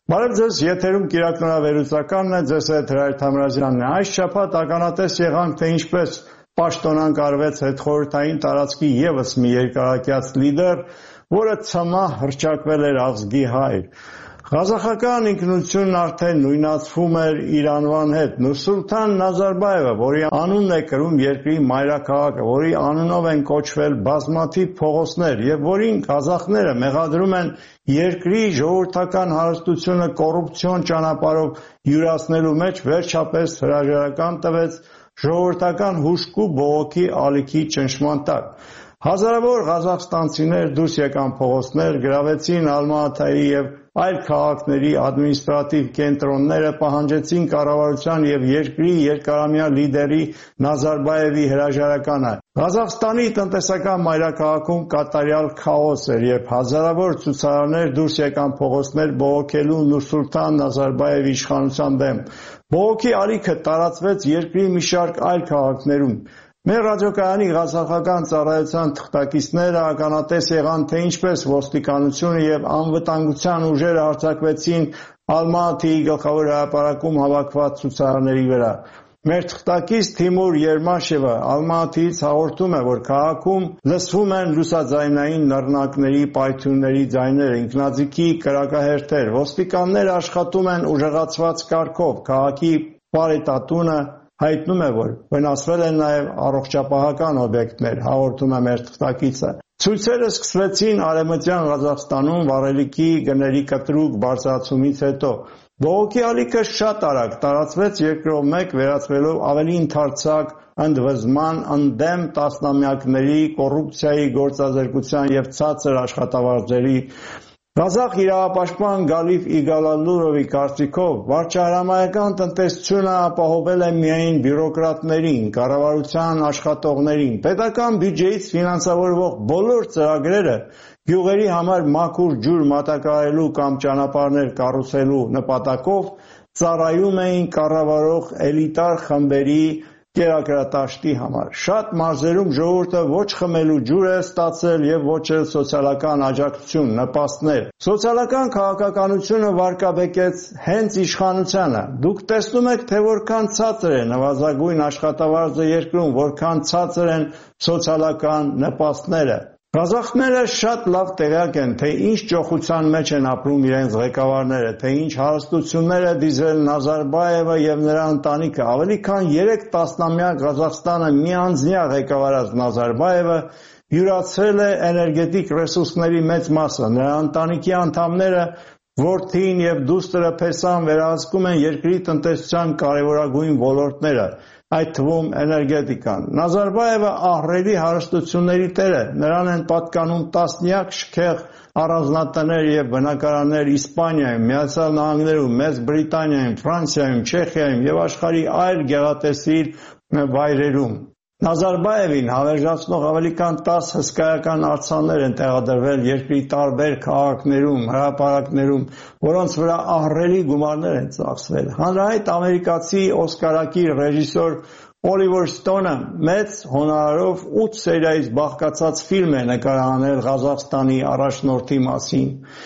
Բարև ձեզ, եթերում Կիրակ նորավերուցականն է, ձեզ հետ Հրայր Թամրազյանն է։ Այս շաբաթ ականատես եղանք, թե ինչպես պաշտոնանկ արվեց հետխորհրդային տարածքի ևս մի երկարակյաց լիդեր, որը ցմահ հռչակվել էր ազգի հայր։ Ղազախական ինքնությունն արդեն նույնացվում էր իր անվան հետ։ Նուրսուլթան Նազարբայևը, որի անունն է կրում երկրի մայրաքաղաքը, որի անունով են կոչվել բազմաթիվ փողոցներ եւ որին ղազախները մեղադրում են երկրի ժողովրդական հարստությունը կոռուպցիոն ճանապարհով յուրացնելու մեջ, վերջապես հրաժարական տվեց ժողովրդական հուժկու բողոքի ալիքի ճնշման տակ։ Հազարավոր ղազախստանցիներ դուրս եկան փողոցներ, գրավեցին Ալմատայի եւ այլ քաղաքների ադմինիստրատիվ կենտրոնները, պահանջեցին կառավարության եւ երկրի երկարամյա լիդերի Նազարբայևի հրաժարականը։ Ղազախստանի տնտեսական մայրաքաղաքում կատարյալ քաոս էր, երբ հազարավոր ցուցարարներ դուրս եկան փողոցներ բողոքելու Նուրսուլթան Նազարբայևի իշխանության դեմ։ Բողոքի ալիքը տարածվեց երկրի մի շարք այլ քաղաքներում։ Մեր ռադիոկայանի ղազախական ծառայության թղթակիցները ականատես եղան, թե ինչպես ոստիկանությունը եւ անվտանգության ուժերը հարձակվեցին Ալմատիի գլխավոր հրապարակում հավաքված ցուցարարների վրա։ Մեր թղթակից Թիմուր Երմաշևը Ալմատիից հաղորդում է, որ քաղաքում լսվում են լուսաձայնային նռնակների, պայթյունների ձայներ, ինքնաձիգի կրակահերթեր, ոստիկանները աշխատում են ուժեղացված կարգով, քաղաքի պարետատունը հայտնում է, որ վնասվել են նաև առողջապահական օբյեկտներ, հաղորդում է մեր թղթակիցը։ Ցույցերը սկսվեցին Արևմտյան Ղազախստանում վառելիքի գների կտրուկ բարձրացումից հետո։ Բողոքի ալիքը շատ արագ տարածվեց երկրով մեկ, վերածվելով ավելի ընդարձակ ընդվզման, ընդդեմ տասնամյակների կոռուպցիայի, գործազրկության եւ ցածր աշխատավարձերի։ Ղազախ իրավապաշտպան Գալիֆ Իգալալուրովի կարծիքով վարչահրամայական տնտեսությունը ապահովել է միայն բյուրոկրատներին, կառավարության աշխատողներին, պետական բյուջեից ֆինանսավորվող բոլոր ծրագրերը գյուղերի համար մաքուր ջուր մատակարարելու կամ ճանապարհներ կառուցելու նպատակով ծառայում էին կառավարող էլիտար խմբերի կերակրատաշտի համար։ Շատ մարզերում ժողովուրդը ոչ խմելու ջուր է ստացել եւ ոչ էլ սոցիալական աջակցություն, նպաստներ։ Սոցիալական քաղաքականությունը վարկաբեկեց հենց իշխանությանը։ Դուք տեսնում եք, թե որքան ցածր է նվազագույն աշխատավարձը երկրում, որքան ցածր են սոցիալական նպաստները։ Ղազախները շատ լավ տեղյակ են, թե ինչ ճոխության մեջ են ապրում իրենց ղեկավարները, թե ինչ հարստություններ է դիզել Նազարբայևը եւ նրա ընտանիքը։ Ավելի քան 3 տասնամյակ Ղազախստանը միանձնյա ղեկավարած Նազարբայևը յուրացրել է էներգետիկ ռեսուրսների մեծ մասը։ Նրա ընտանիքի անդամները որդին եւ դուստրը փեսան վերահսկում են երկրի տնտեսության կարևորագույն ոլորտները, այդ թվում էներգետիկան։ Նազարբայևը ահռելի հարստությունների տեր է, նրան են պատկանում տասնյակ շքեղ առանձնատներ եւ բնակարաններ Իսպանիայում, Միացյալ Նահանգներում, Մեծ Բրիտանիայում, Ֆրանսիայում, Չեխիայում եւ աշխարհի այլ գեղատեսիլ վայրերում։ Նազարբայևին հավերժացնող ավելի քան 10 հսկայական արձաններ են տեղադրվել երկրի տարբեր քաղաքներում, հրապարակներում, որոնց վրա ահռելի գումարներ են ծախսվել։ Հանրահայտ ամերիկացի օսկարակիր ռեժիսոր Օլիվեր Ստոնը մեծ հոնորարով 8 սերիայից բաղկացած ֆիլմ է նկարահանել Ղազախստանի առաջնորդի մասին։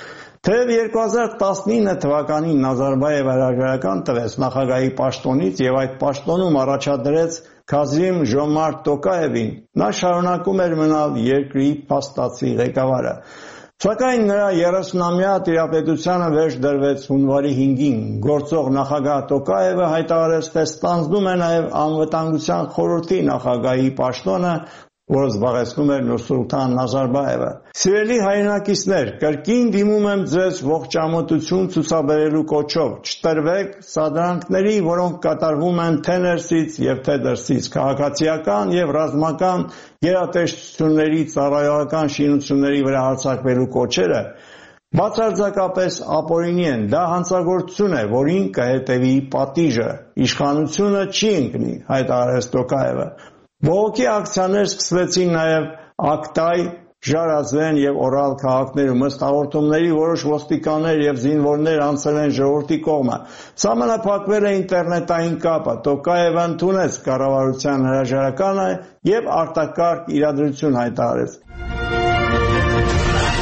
Թեև 2019 թվականին Նազարբայևը հրաժարական տվեց նախագահի պաշտոնից եւ այդ պաշտոնում առաջադրեց Քազիմ Ժոմարտ Տոկաևին, նա շարունակում էր մնալ երկրի փաստացի ղեկավարը։ Սակայն նրա 30-ամյա տիրապետությանը վերջ դրվեց հունվարի 5-ին։ Գործող նախագահ Տոկաևը հայտարարեց, թե ստանձնում է նաև անվտանգության խորհրդի նախագահի պաշտոնը, որը զբաղեցնում էր Նուրսուլթան Նազարբայևը։ Սիրելի հայրենակիցներ, կրկին դիմում եմ ձեզ ողջամտություն ցուցաբերելու կոչով։ Չտրվեք սադրանքների, որոնք կատարվում են թե ներսից եւ թե դրսից, քաղաքացիական եւ ռազմական գերատեսչությունների ծառայողական շինությունների վրա հարձակվելու կոչերը բացարձակապես ապօրինի են։ Դա հանցագործություն է, որին կհետևի պատիժը։ Իշխանությունը չի ընկնի, հայտարարեց Տոկաևը։ Բողոքի ակցիաներ սկսվեցին նաև Ակտայ, Ժարազեն եւ Օրալ քաղաքներում։ Ըստ հաղորդումների որոշ ոստիկաններ եւ զինվորներ անցել են ժողովրդի կողմը։ Սահմանափակվել է ինտերնետային կապը։ Տոկաևը ընդունեց կառավարության հրաժարականը եւ արտակարգ իրադրություն հայտարարեց։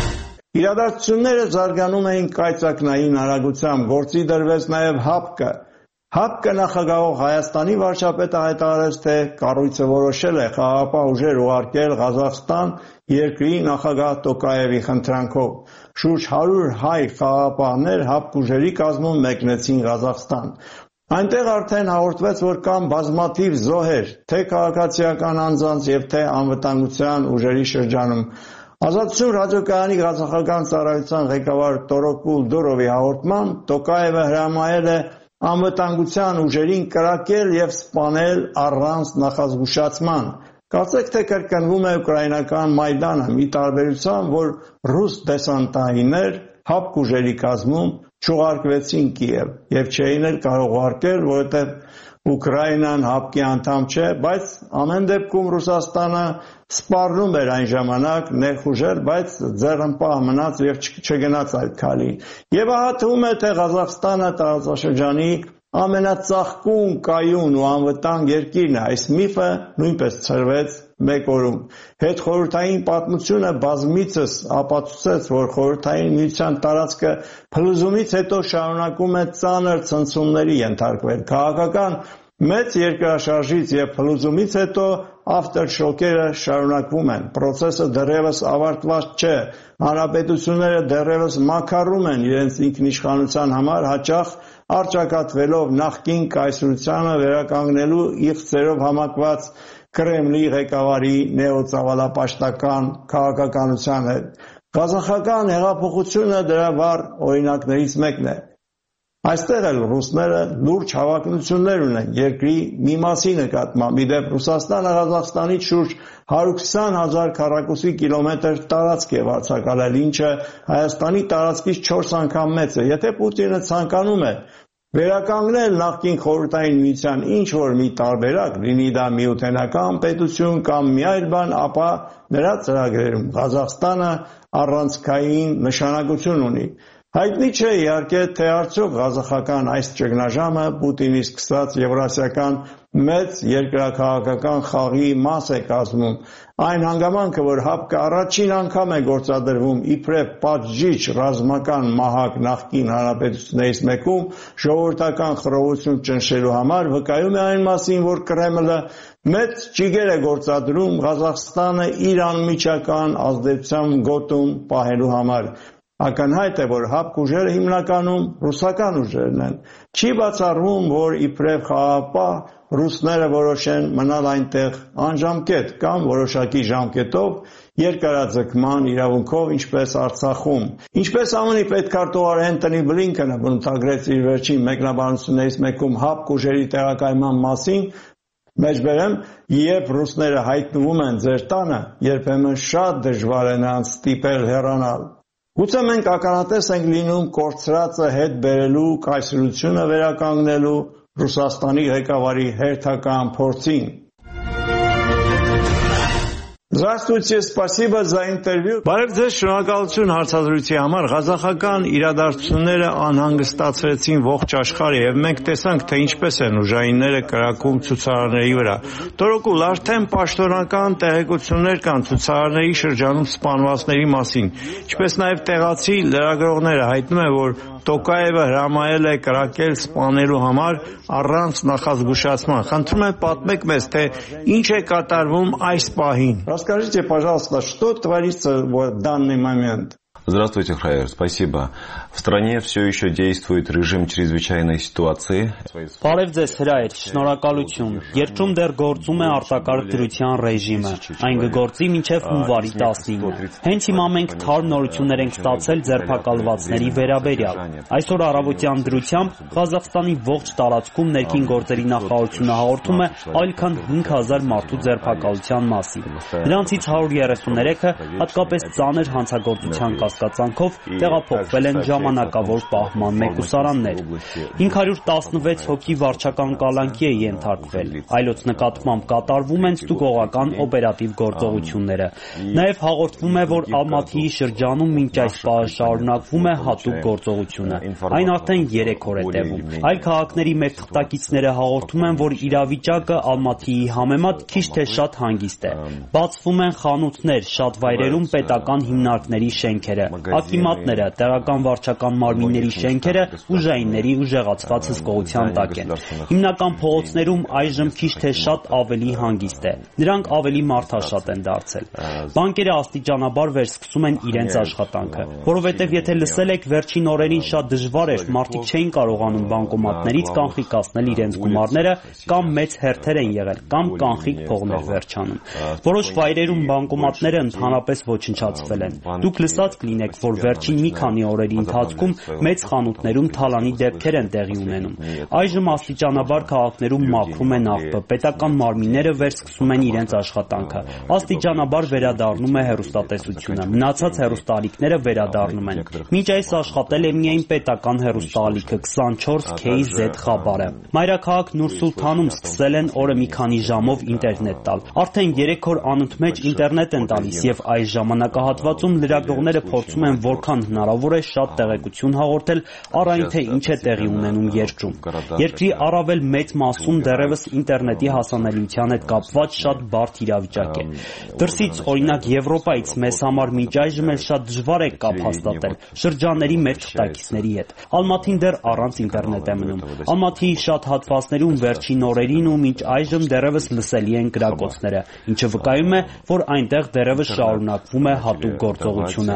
Իրադարձությունները զարգանում էին կայծակնային արագությամբ, գործի դրվեց նաև ՀԱՊԿ-ը։ ՀԱՊԿ նախագահող Հայաստանի վարչապետը հայտարարեց, թե կառույցը որոշել է խաղաղապահ ուժեր ուղարկել Ղազախստան երկրի նախագահ Տոկաևի խնդրանքով։ Շուրջ 100 հայ խաղաղապահներ ՀԱՊԿ ուժերի կազմում մեկնեցին Ղազախստան։ Այնտեղ արդեն հաղորդվեց, որ կան բազմաթիվ զոհեր, թե քաղաքացիական անձանց և թե անվտանգության ուժերի շրջանում։ Ազատություն ռադիոկայանի ղազախական ծառայության ղեկավար Տորոկուլ Դուրովի հաղորդմամբ Տոկաևը հրամայել է անվտանգության ուժերին կրակել և սպանել առանց նախազգուշացման։ Կարծեք թե կրկնվում է ուկրաինական Մայդանը, մի տարբերությամբ, որ ռուս դեսանտահայեր ՀԱՊԿ ուժերի կազմում չուղարկվեցին Կիև և չէին էլ կարող ուղարկել, որովհետև Ուկրաինան ՀԱՊԿ-ի անդամ չէ, բայց ամեն դեպքում Ռուսաստանը սպառնում էր այն ժամանակ ներխուժել, բայց ձեռնպահ մնաց և չգնաց այդ քայլին։ Եվ ահա թվում է, թե Ղազախստանը տարածաշրջանի ամենածաղկուն, կայուն ու անվտանգ երկիրն է։ Այս միֆը նույնպես ցրվեց մեկ օրում։ Հետխորհրդային պատմությունը բազմիցս ապացուցեց, որ Խորհրդային Միության տարածքը փլուզումից հետո շարունակում է ծանր ցնցումների ենթարկվել։ Քաղաքական մեծ երկրաշարժից և փլուզումից հետո ավտերշոկերը շարունակվում են։ Պրոցեսը դեռևս ավարտված չէ։ Հանրապետությունները դեռևս մաքարում են իրենց ինքնիշխանության համար, հաճախ առճակատվելով նախկին կայսրությանը վերականգնելու իղձերով համակված Կրեմլի ղեկավարի նեոծավալապաշտական քաղաքականության հետ։ Ղազախական հեղափոխությունը դրա վառ օրինակներից մեկն է։ Այստեղ էլ ռուսները լուրջ հավակնություններ ունեն երկրի մի մասի նկատմամբ։ Ի դեպ, Ռուսաստանը Ղազախստանից շուրջ 120,000 քառակուսի կիլոմետր տարածք է վարձակալել, ինչը Հայաստանի տարածքից 4 անգամ մեծ է։ Եթե Պուտինը ցանկանում է վերականգնել նախկին Խորհրդային Միության ինչ-որ մի տարբերակ, լինի դա միութենական պետություն կամ մի այլ բան, ապա նրա ծրագրերում Ղազախստանը առանցքային նշանակություն ունի։ Հայտնի չէ իհարկե, թե արդյոք ղազախական այս ճգնաժամը Պուտինի սկսած եվրասիական մեծ երկրաքաղաքական խաղի մաս է կազմում։ Այն հանգամանքը, որ ՀԱՊԿ-ը առաջին անգամ է գործադրվում իբրև պատժիչ ռազմական մահակ նախկին հանրապետություններից մեկում ժողովրդական խռովություն ճնշելու համար, վկայում է այն մասին, որ Կրեմլը մեծ ջիգեր է գործադրում Ղազախստանը իր անմիջական ազդեցության գոտում պահելու համար։ Ակնհայտ է, որ ՀԱՊԿ ուժերը հիմնականում ռուսական ուժերն են։ Չի բացառվում, որ իբրև խաղաղապահ ռուսները որոշեն մնալ այնտեղ անժամկետ կամ որոշակի ժամկետով երկարաձգման իրավունքով, ինչպես Արցախում։ Ինչպես ԱՄՆ-ի պետքարտուղար Էնթոնի Բլինքենը բնութագրեց իր վերջին մեկնաբանություններից մեկում ՀԱՊԿ ուժերի տեղակայման մասին, մեջբերեմ, երբ ռուսները հայտնվում են ձեր տանը, երբեմն շատ դժվար է նրանց ստիպել հեռանալ։ Գուցե մենք ականատես ենք լինում կորցրածը հետ բերելու, կայսրությունը վերականգնելու Ռուսաստանի ղեկավարի հերթական փորձին։ Здравствуйте, спасибо за интервью. Բարև ձեզ, շնորհակալություն հարցազրույցի համար։ Ղազախական իրադարձությունները անհանգստացրեցին ողջ աշխարհը եւ մենք տեսանք, թե ինչպես են ուժայինները կրակում ցուցարարների վրա։ Տորոկուլ, արդեն պաշտոնական տեղեկություններ կան ցուցարարների շրջանում սպանվածների մասին, ինչպես նաեւ տեղացի լրագրողները հայտնում են, որ Տոկաևը հրամայել է կրակել սպանելու համար առանց նախազգուշացման։ Խնդրում եմ պատմեք մեզ, թե ինչ է կատարվում այս паһին։ Расскажите, пожалуйста, что творится в данный момент? Здравствуйте, Хайер, спасибо. В стране все еще действует режим чрезвычайной ситуации. Բարև ձեզ հրայր, շնորհակալություն։ Երկրում դեռ գործում է արտակարգ դրության ռեժիմը։ Այն կգործի մինչև հունվարի 19-ը։ Հենց հիմա մենք թարմ նորություններ ենք ստացել ձերբակալվածների վերաբերյալ։ Այսօր առավոտյան դրությամբ Ղազախստանի ողջ տարածքում ներքին գործերի նախարարությունը հաղորդում է այլ քան 5000 մարդու ձերբակալության մասին։ Նրանցից 133-ը հատկապես ծանր հանցագործության կասկածանքով տեղափոխվել են ժամանակավոր պահման մեկուսարաններ։ 516 հոգի վարչական կալանքի է ենթարկվել։ Այլոց նկատմամբ կատարվում են ստուգողական օպերատիվ գործողությունները։ Նաև հաղորդվում է, որ Ալմաթիի շրջանում մինչ այս պահը շարունակվում է հատուկ գործողությունը։ Այն արդեն 3 օր է տևում։ Այլ քաղաքների մեր թղթակիցները հաղորդում են, որ իրավիճակը Ալմաթիի համեմատ քիչ թե շատ հանգիստ է։ Բացվում են խանութներ, շատ վայրերում պետական հիմնարկների շենքեր կենտրոնները, ակիմատները, տեղական վարչական մարմինների շենքերը ուժայինների ուժեղացված հսկողության տակ են։ Հիմնական փողոցներում այժմ քիչ թե շատ ավելի հանգիստ է։ Նրանք ավելի մարդաշատ են դարձել։ Բանկերը աստիճանաբար վերսկսում են իրենց աշխատանքը, որովհետև եթե լսել եք, վերջին օրերին շատ դժվար էր, մարդիկ չէին կարողանում բանկոմատներից կանխիկացնել իրենց գումարները, կամ մեծ հերթեր են եղել, կամ կանխիկ փողներ վերջանում։ Որոշ վայրերում բանկոմատները ընդհանրապես ոչնչացվել են։ Դուք լսած կլինեք, որ վերջին մի քանի օրերի ընթացքում մեծ խանութներում թալանի դեպքեր են տեղի ունենում։ Այժմ աստիճանաբար քաղաքներում մաքրում են աղբը, պետական մարմինները վերսկսում են իրենց աշխատանքը, աստիճանաբար վերադառնում է հեռուստատեսությունը, մնացած հեռուստաալիքները վերադառնում են։ Մինչ այս աշխատել է միայն պետական հեռուստաալիքը 24KZ խաբարը։ Մայրաքաղաք Նուր Սուլթանում սկսել են օրը մի քանի ժամով ինտերնետ տալ։ Արդեն 3 օր անընդմեջ ինտերնետ են տալիս եւ այս ժամանակահատվածում լրագրողները փորձում են որքան հնարավոր է շատ տեղեկություն հաղորդել առ այն թե ինչ է տեղի ունենում երկրում։ Երկրի առավել մեծ մասում դեռևս ինտերնետի հասանելիության հետ կապված շատ բարդ իրավիճակ է։ Դրսից, օրինակ Եվրոպայից մեզ համար մինչ այժմ էլ շատ դժվար է կապ հաստատել շրջանների մեր թղթակիցների հետ։ Ալմաթին դեռ առանց ինտերնետ է մնում։ Ալմաթիի շատ հատվածներում վերջին օրերին ու մինչ այժմ դեռևս լսելի են կրակոցները, ինչը վկայում է, որ այնտեղ դեռևս շարունակվում է հատուկ գործողությունը։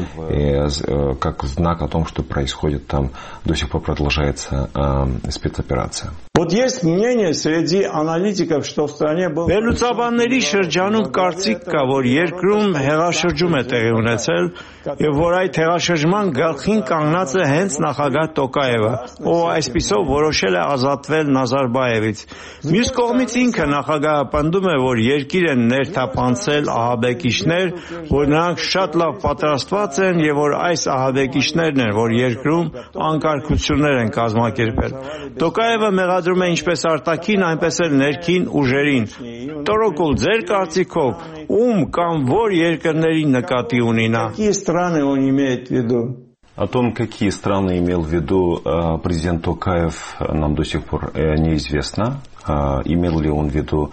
Как знак о том, что происходит там, до сих пор продолжается спецоперация. Вот есть мнение среди аналитиков, что в стране был... Վերլուծաբանների շրջանում կարծիք կա, որ երկրում հեղաշրջում է տեղի ունեցել եւ որ այդ հեղաշրջման գլխին կանգնած է հենց նախագահ Տոկաևը, ով այսպիսով որոշել է ազատվել Նազարբաևից։ Մյուս կողմից ինքը նախագահը պնդում է, որ երկիր են ներթափանցել ահաբեկիչներ, որ նրանք շատ լավ պատրաստված են եւ որ այս ահաբեկիչներն են, որ երկրում անկարգություններ են կազմակերպել։ Տոկաևը մեղադրում է ինչպես արտաքին, այնպես էլ ներքին ուժերին։ Տորոկուլ, ձեր կարծիքով, ում կամ որ երկրների նկատի ունի նա։ Какие страны он имеет в виду? О том, какие страны имел в виду президент Токаев, нам до сих пор неизвестно. Имел ли он в виду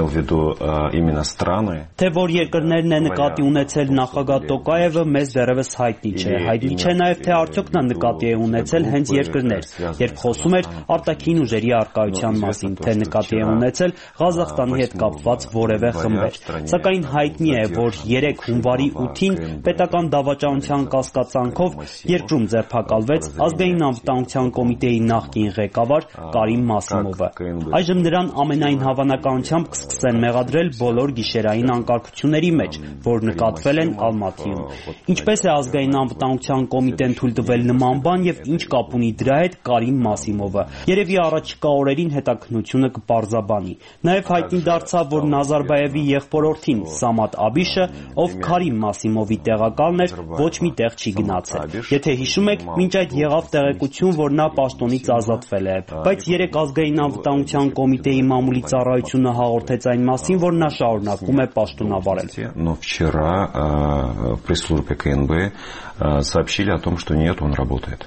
именно страны? Թե որ երկրներն է նկատի ունեցել նախագահ Տոկաևը մեզ դեռևս հայտնի չէ։ Հայտնի չէ նաև թե արդյոք նա նկատի է ունեցել հենց երկրներ, երբ խոսում էր արտաքին ուժերի առկայության մասին, թե նկատի է ունեցել Ղազախստանի հետ կապված որևէ խմբեր։ Սակայն հայտնի է, որ 3 հունվարի 8-ին պետական դավաճանության կասկածանքով երկրում ձերբակալվեց Ազգային անվտանգության կոմիտեի նախկին ղեկավար Կարիմ Մասիմովը։ Այժմ նրան ամենայն հավանականությամբ կսկսեն մեղադրել բոլոր գիշերային անկարգությունների մեջ, որ նկատվել են Ալմաթիում։ Ինչպես է Ազգային անվտանգության կոմիտեն թույլ տվել նման բան եւ ինչ կապ ունի դրա հետ Կարիմ Մասիմովը։ Երևի առաջիկա օրերին հետաքննությունը կպարզաբանի։ Նաեւ հայտնի դարձավ, որ Նազարբաևի եղբորորդին Սամատ Աբիշը, ով Կարիմ Մասիմովի տեղակալն էր, ոչ մի տեղ չի գնացել։ Եթե հիշում եք, մինչ այդ եղավ տեղեկություն, որ նա պաշտոնից ազատվել է, բայց 3 Ազգային անվտանգության կոմիտեի մամուլի ծառայությունը հաղորդեց այն մասին, որ նա շարունակում է պաշտոնավարել։ Но вчера в пресс-службе КНБ сообщили о том, что нет, он работает.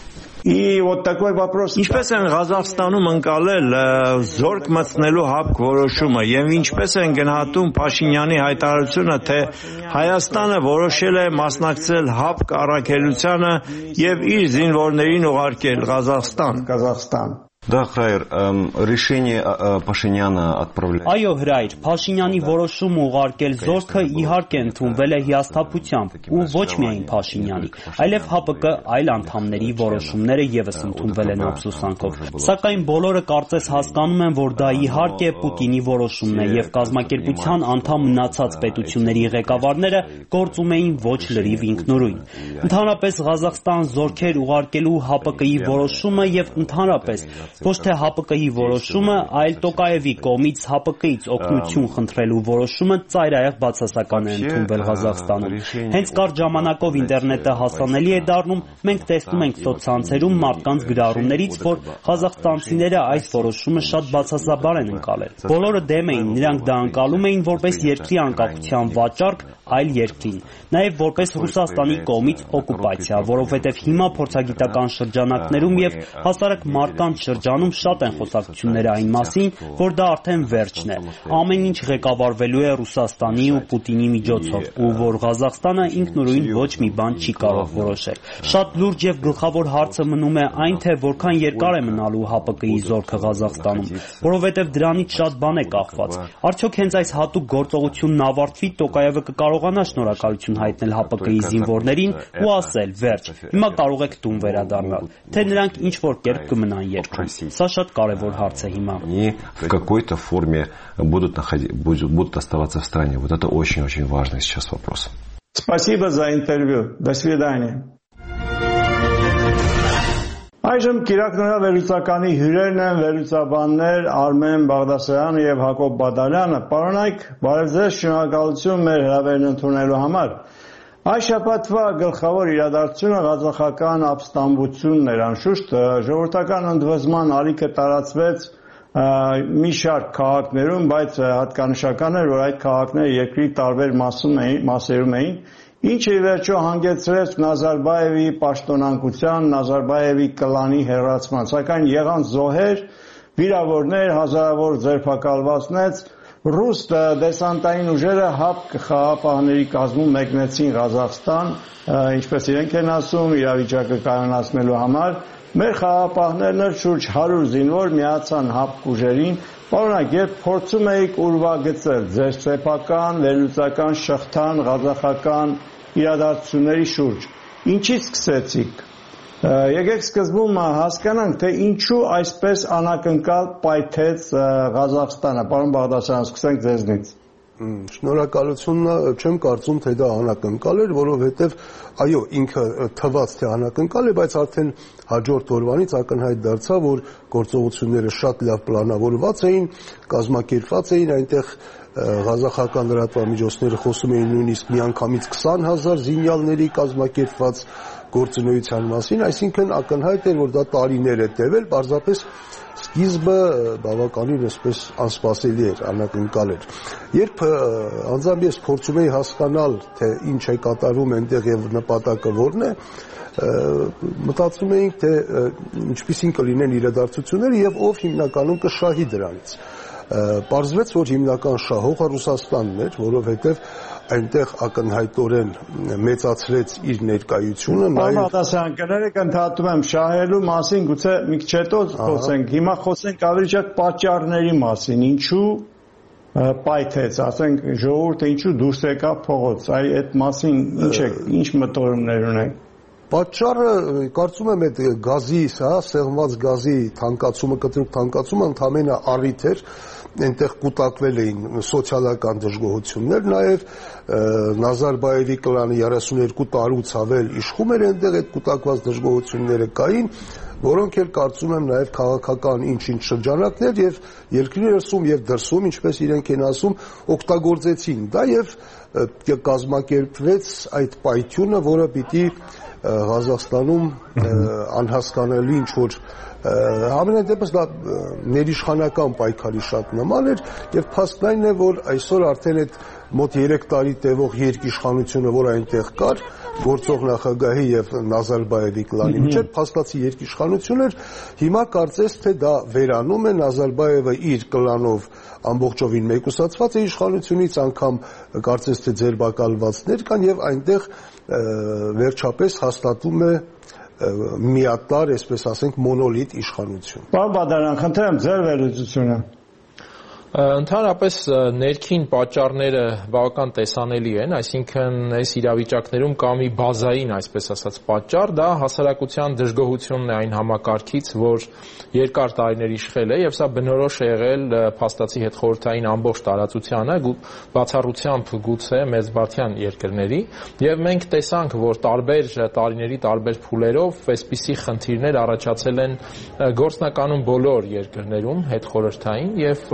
И вот такой вопрос. Ինչպես են Ղազախստանում ընկալել զորք մտցնելու հապկ որոշումը եւ ինչպես են գնահատում Փաշինյանի հայտարարությունը, թե Հայաստանը որոշել է մասնակցել հապկ առաքելությանը եւ իր զինվորներին ուղարկել Ղազախստան։ Да, Храйер, решение Пашиняна отправлять. Այո, Հրայր, Փաշինյանի որոշումը ուղարկել զորքը իհարկե ընդունվել է հիասթափությամբ ու ոչ միայն Փաշինյանի, այլև ՀԱՊԿ այլ անդամների որոշումները եւս ընդունվել են ափսոսանքով։ Սակայն բոլորը կարծես հասկանում են, որ դա իհարկե Պուտինի որոշումն է եւ կազմակերպության անդամ մնացած պետությունների ղեկավարները գործում էին ոչ լրիվ ինքնուրույն։ Ընդհանրապես Ղազախստան զորքեր ուղարկելու ՀԱՊԿ-ի որոշումը եւ ընդհանրապես ոչ թե ՀԱՊԿ-ի որոշումը, այլ Տոկաևի կողմից ՀԱՊԿ-ից օգնություն խնդրելու որոշումը ծայրահեղ բացասական է ընդունվել Ղազախստանում։ Հենց կարճ ժամանակով ինտերնետը հասանելի է դառնում, մենք տեսնում ենք սոցցանցերում մարդկանց գրառումներից, որ ղազախստանցիները այս որոշումը շատ բացասաբար են ընկալել։ Բոլորը դեմ էին, նրանք դա ընկալում էին որպես երկրի անկախության վաճառք այլ երկրին, նաև որպես Ռուսաստանի կողմից օկուպացիա, որովհետև հիմա փորձագիտական շրջանակներում եւ հասարակ մարդկանց շրջանում շատ են խոսակցությունները այն մասին, որ դա արդեն վերջն է։ Ամեն ինչ ղեկավարվելու է Ռուսաստանի ու Պուտինի միջոցով, ու որ Ղազախստանը ինքնուրույն ոչ մի բան չի կարող որոշել։ Շատ լուրջ եւ գլխավոր հարցը մնում է այն, թե որքան երկար է մնալու ՀԱՊԿ-ի զորքը Ղազախստանում, որովհետեւ դրանից շատ բան է կախված։ Արդյոք հենց այս հատուկ գործողությունն ավարտվի, Տոկաևը կկարողանա շնորհակալություն հայտնել ՀԱՊԿ-ի զինվորներին ու ասել. «Վերջ, հիմա կարող եք տուն վերադառնալ», թե նրանք ինչ որ կերպ կմնան երկրում։ Սա շատ կարևոր հարց է հիմա։ В какой-то форме будут оставаться в стране. Вот это очень-очень важный сейчас вопрос. Спасибо за интервью. До свидания. Այժմ Կիրակնորավերլուծականի հյուրերն են վերլուծաբաններ Արմեն Բաղդասարյանը եւ Հակոբ Բադալյանը։ Պարոնայք, բարև ձեզ, շնորհակալություն մեր հրավերն ընդունելու համար։ Այս շաբաթվա գլխավոր իրադարձությունը ղազախական ապստամբությունն էր, անշուշտ ժողովրդական ընդվզման ալիքը տարածվեց մի շարք քաղաքներում, բայց հատկանշական էր, որ այդ քաղաքները երկրի տարբեր մասերում էին, ինչը ի վերջո հանգեցրեց Նազարբաևի պաշտոնանկության, Նազարբաևի կլանի հեռացման, սակայն եղան զոհեր, վիրավորներ, հազարավոր ձերբակալվածներ, ռուս դեսանտային ուժերը ՀԱՊԿ խաղաղապահների կազմում մեկնեցին Ղազախստան, ինչպես իրենք են ասում, իրավիճակը կայունացնելու համար, մեր խաղաղապահներն էլ շուրջ 100 զինվոր միացան ՀԱՊԿ ուժերին, պարոնայք, երբ փորձում էիք ուրվագծել ձեր սեփական, վերլուծական շղթան ղազախական իրադարձությունների շուրջ, ինչից սկսեցիք։ Եկեք սկզբում հասկանանք, թե ինչու այսպես անակնկալ պայթեց Ղազախստանը։ Պարոն Բաղդասարյան, սկսենք ձեզնից։ Շնորհակալությունը, չեմ կարծում, թե դա անակնկալ էր, որովհետև այո, ինքը թվաց թե անակնկալ է, բայց արդեն հաջորդ օրվանից ակնհայտ դարձավ, որ գործողությունները շատ լավ պլանավորված էին, կազմակերպված էին, այնտեղ ղազախական լրատվամիջոցները խոսում էին նույնիսկ միանգամից 20,000 զինյալների կազմակերպված գործունեության մասին, այսինքն ակնհայտ էր, որ դա տարիներ է տևել, պարզապես սկիզբը բավականին այսպես անսպասելի էր, անակնկալ էր։ Երբ անձամբ ես փորձում էի հասկանալ, թե ինչ է կատարում այնտեղ եւ նպատակը որն է, մտածում էինք, թե ինչպիսին կլինեն իրադարձությունները եւ ով հիմնականում կշահի դրանից։ Պարզվեց, որ հիմնական շահողը Ռուսաստանն էր, որովհետև այնտեղ ակնհայտորեն մեծացրեց իր ներկայությունը։ Պարոն Բաղդասարյան, կներեք, ընդհատում եմ, շահելու մասին գուցե մի քիչ հետո խոսենք, հիմա խոսենք ավելի շատ պատճառների մասին, ինչու պայթեց, ասենք ժողովուրդը ինչու դուրս եկավ փողոց, այդ մասին ինչ մտորումներ ունեք։ Պատճառը, կարծում եմ, այդ գազի, սեղմված գազի թանկացումը, կտրուկ թանկացումը ընդհանրապես առիթ էր, այնտեղ կուտակվել էին սոցիալական դժգոհություններ, նաև Նազարբաևի կլանը 32 տարուց ավել իշխում էր այնտեղ, այդ կուտակված դժգոհությունները կային, որոնք էլ կարծում եմ նաև քաղաքական ինչ-ինչ շրջանակներ եւ երկրի ներսում եւ դրսում, ինչպես իրենք են ասում, օգտագործեցին դա եւ կազմակերպվեց այդ պայթյունը, որը պիտի Ղազախստանում անհասկանալի ինչ-որ ամենայն դեպս դա ներիշխանական պայքարի շատ նման էր եւ փաստն այն է, որ այսօր արդեն այդ մոտ 3 տարի տևող երկիշխանությունը, որ այնտեղ կար, գործող նախագահի եւ Նազարբաևի կլանի միջեւ փաստացի երկիշխանություն էր, հիմա կարծես թե դա վերանում է, Նազարբաևը իր կլանով ամբողջովին մեկուսացված է իշխանությունից, անգամ կարծես թե ձերբակալվածներ կան եւ այնտեղ վերջապես հաստատում է միատարր, այսպես ասենք, մոնոլիտ իշխանություն։ Պարոն Բադալյան, խնդրեմ ձեր վերլուծությունը։ Ընդհանրապես ներքին պատճառները բավական տեսանելի են, այսինքն այս իրավիճակներում կա մի բազային, այսպես ասած, պատճառ, դա հասարակության դժգոհությունն է այն համակարգից, որ երկար տարիներ իշխել է եւ սա բնորոշ է եղել փաստացի հետխորհրդային ամբողջ տարածությանը, բացառությամբ գուցե մեծբարթյան երկրների, եւ մենք տեսանք, որ տարբեր տարիների տարբեր փուլերով այսպիսի խնդիրներ առաջացել են գործնականում բոլոր երկրներում հետխորհրդային եւ ունեցել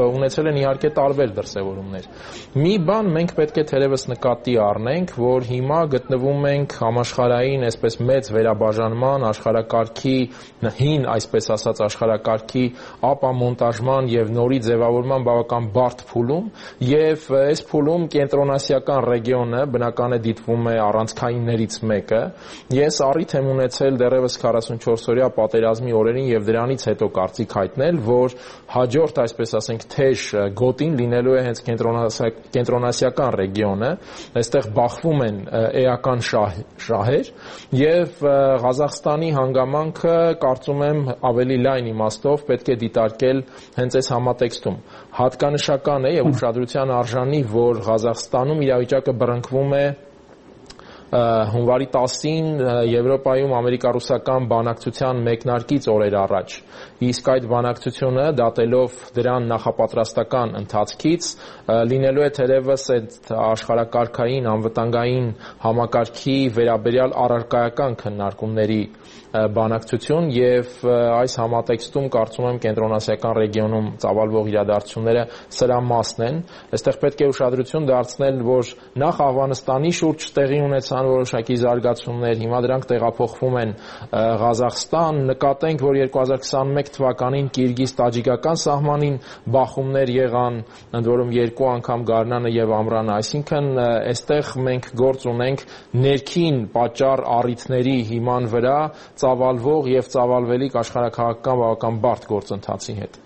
դրսևորել են իհարկե տարբեր դրսևորումներ։ Մի բան մենք պետք է թերևս նկատի առնենք, որ հիմա գտնվում ենք համաշխարհային այսպես մեծ վերաբաժանման, աշխարհակարգի հին, այսպես ասած, աշխարհակարգի ապամոնտաժման եւ նորի ձևավորման բավական բարդ փուլում, եւ այս փուլում կենտրոնասիական ռեգիոնը բնական է դիտվում է առանցքայիններից մեկը։ Ես առիթ եմ ունեցել դեռևս 44-օրյա պատերազմի օրերին եւ դրանից հետո կարծիք հայտնել, որ հաջորդ, այսպես ասենք, թեժ գոտին լինելու է հենց կենտրոնասիական ռեգիոնը, այստեղ բախվում են էական շահեր եւ Ղազախստանի հանգամանքը կարծում եմ ավելի լայն իմաստով պետք է դիտարկել հենց այս համատեքստում։ Հատկանշական է եւ ուշադրության արժանի, որ Ղազախստանում իրավիճակը բռնկվում է հունվարի 10-ին Եվրոպայում ամերիկա-ռուսական բանակցության մեկնարկից օրեր առաջ, իսկ այդ բանակցությունը դատելով դրան նախապատրաստական ընթացքից լինելու է թերևս այդ աշխարհակարգային անվտանգային համակարգի վերաբերյալ առարկայական քննարկումների բանակցություն եւ այս համատեքստում կարծում եմ կենտրոնասիական ռեգիոնում ծավալվող իրադարձությունները սրա մասն են։ Այստեղ պետք է ուշադրություն դարձնել, որ նախ Աֆղանստանի շուրջ տեղի ունեցան որոշակի զարգացումներ, հիմա դրանք տեղափոխվում են Ղազախստան։ Նկատենք, որ 2021 թվականին Կիրգիզ-տաջիկական սահմանին բախումներ եղան, ընդ որում 2 անգամ Գարնանը եւ Ամրանը, այսինքն այստեղ մենք գործ ունենք ներքին պատճառ առիթների հիման վրա ծավալվող եւ ծավալվելիք աշխարհակաղակական բավական բարդ գործընթացի հետ։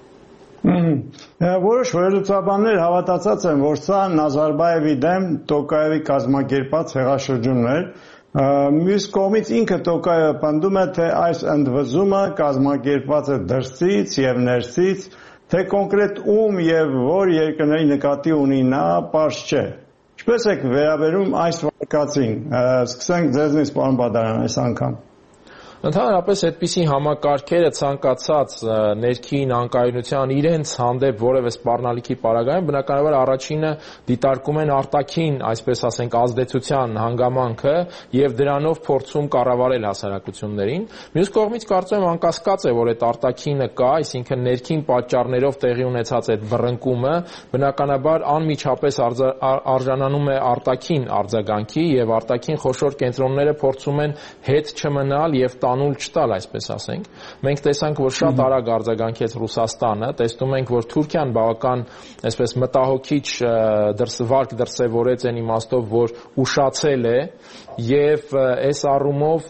Որոշ վերլուծաբաններ հավատացած են, որ սա Նազարբայևի դեմ Տոկաևի կազմակերպած հեղաշրջումն էր։ Մյուս կողմից ինքը Տոկաևը պնդում է, թե այս ընդվզումը կազմակերպված է դրսից եւ ներսից, թե կոնկրետ ում եւ որ երկրների նկատի ունի նա, պարզ չէ։ Ինչպես եք վերաբերում այս վարկածին։ Սկսենք ձեզնից, պարոն Բադարյան, այս անգամ։ Ընդհանրապես այդպիսի համակարգերը ցանկացած ներքին անկայունության իրենց հանդեպ որևէ սպառնալիքի պարագայում բնականաբար առաջինը դիտարկում են արտաքին, այսպես ասենք, ազդեցության հանգամանքը եւ դրանով փորձում կառավարել հասարակություններին։ Մյուս կողմից կարծում եմ անկասկած է, որ այդ արտաքինը կա, այսինքն ներքին պատճառներով տեղի ունեցած այդ բռնկումը բնականաբար անմիջապես արժանանում է արտաքին արձագանքի եւ արտաքին խոշոր կենտրոնները փորձում են հետ չմնալ եւ անուլ չտալ, այսպես ասենք։ Մենք տեսանք, որ շատ արագ արձագանքեց Ռուսաստանը, տեսնում ենք, որ Թուրքիան բավական, այսպես մտահոգիչ վարք դրսևորեց այն իմաստով, որ ուշացել է եւ այս առումով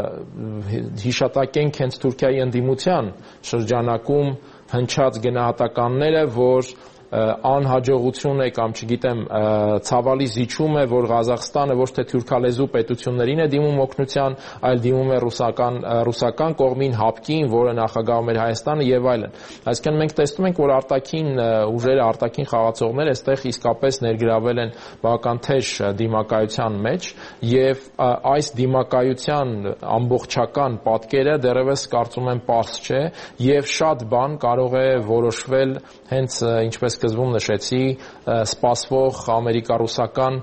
հիշատակենք հենց Թուրքիայի ընդդիմության շրջանակում հնչած գնահատականները, որ անհաջողություն է կամ չգիտեմ ցավալի զիջում է, որ Ղազախստանը ոչ թե թուրքալեզու պետություններին է դիմում օգնության, այլ դիմում է ռուսական կողմին, հապկին, որը նախագահում էր Հայաստանը եւ այլն։ Այսինքն մենք տեսնում ենք, որ արտաքին ուժերը, արտաքին խաղացողները այստեղ իսկապես ներգրավել են բավական թեժ դիմակայության մեջ եւ այս դիմակայության ամբողջական պատկերը դեռևս կարծում եմ պարզ չէ եւ շատ բան կարող է որոշվել հենց ինչպես սկզբում նշեցի, սպասվող ամերիկա-ռուսական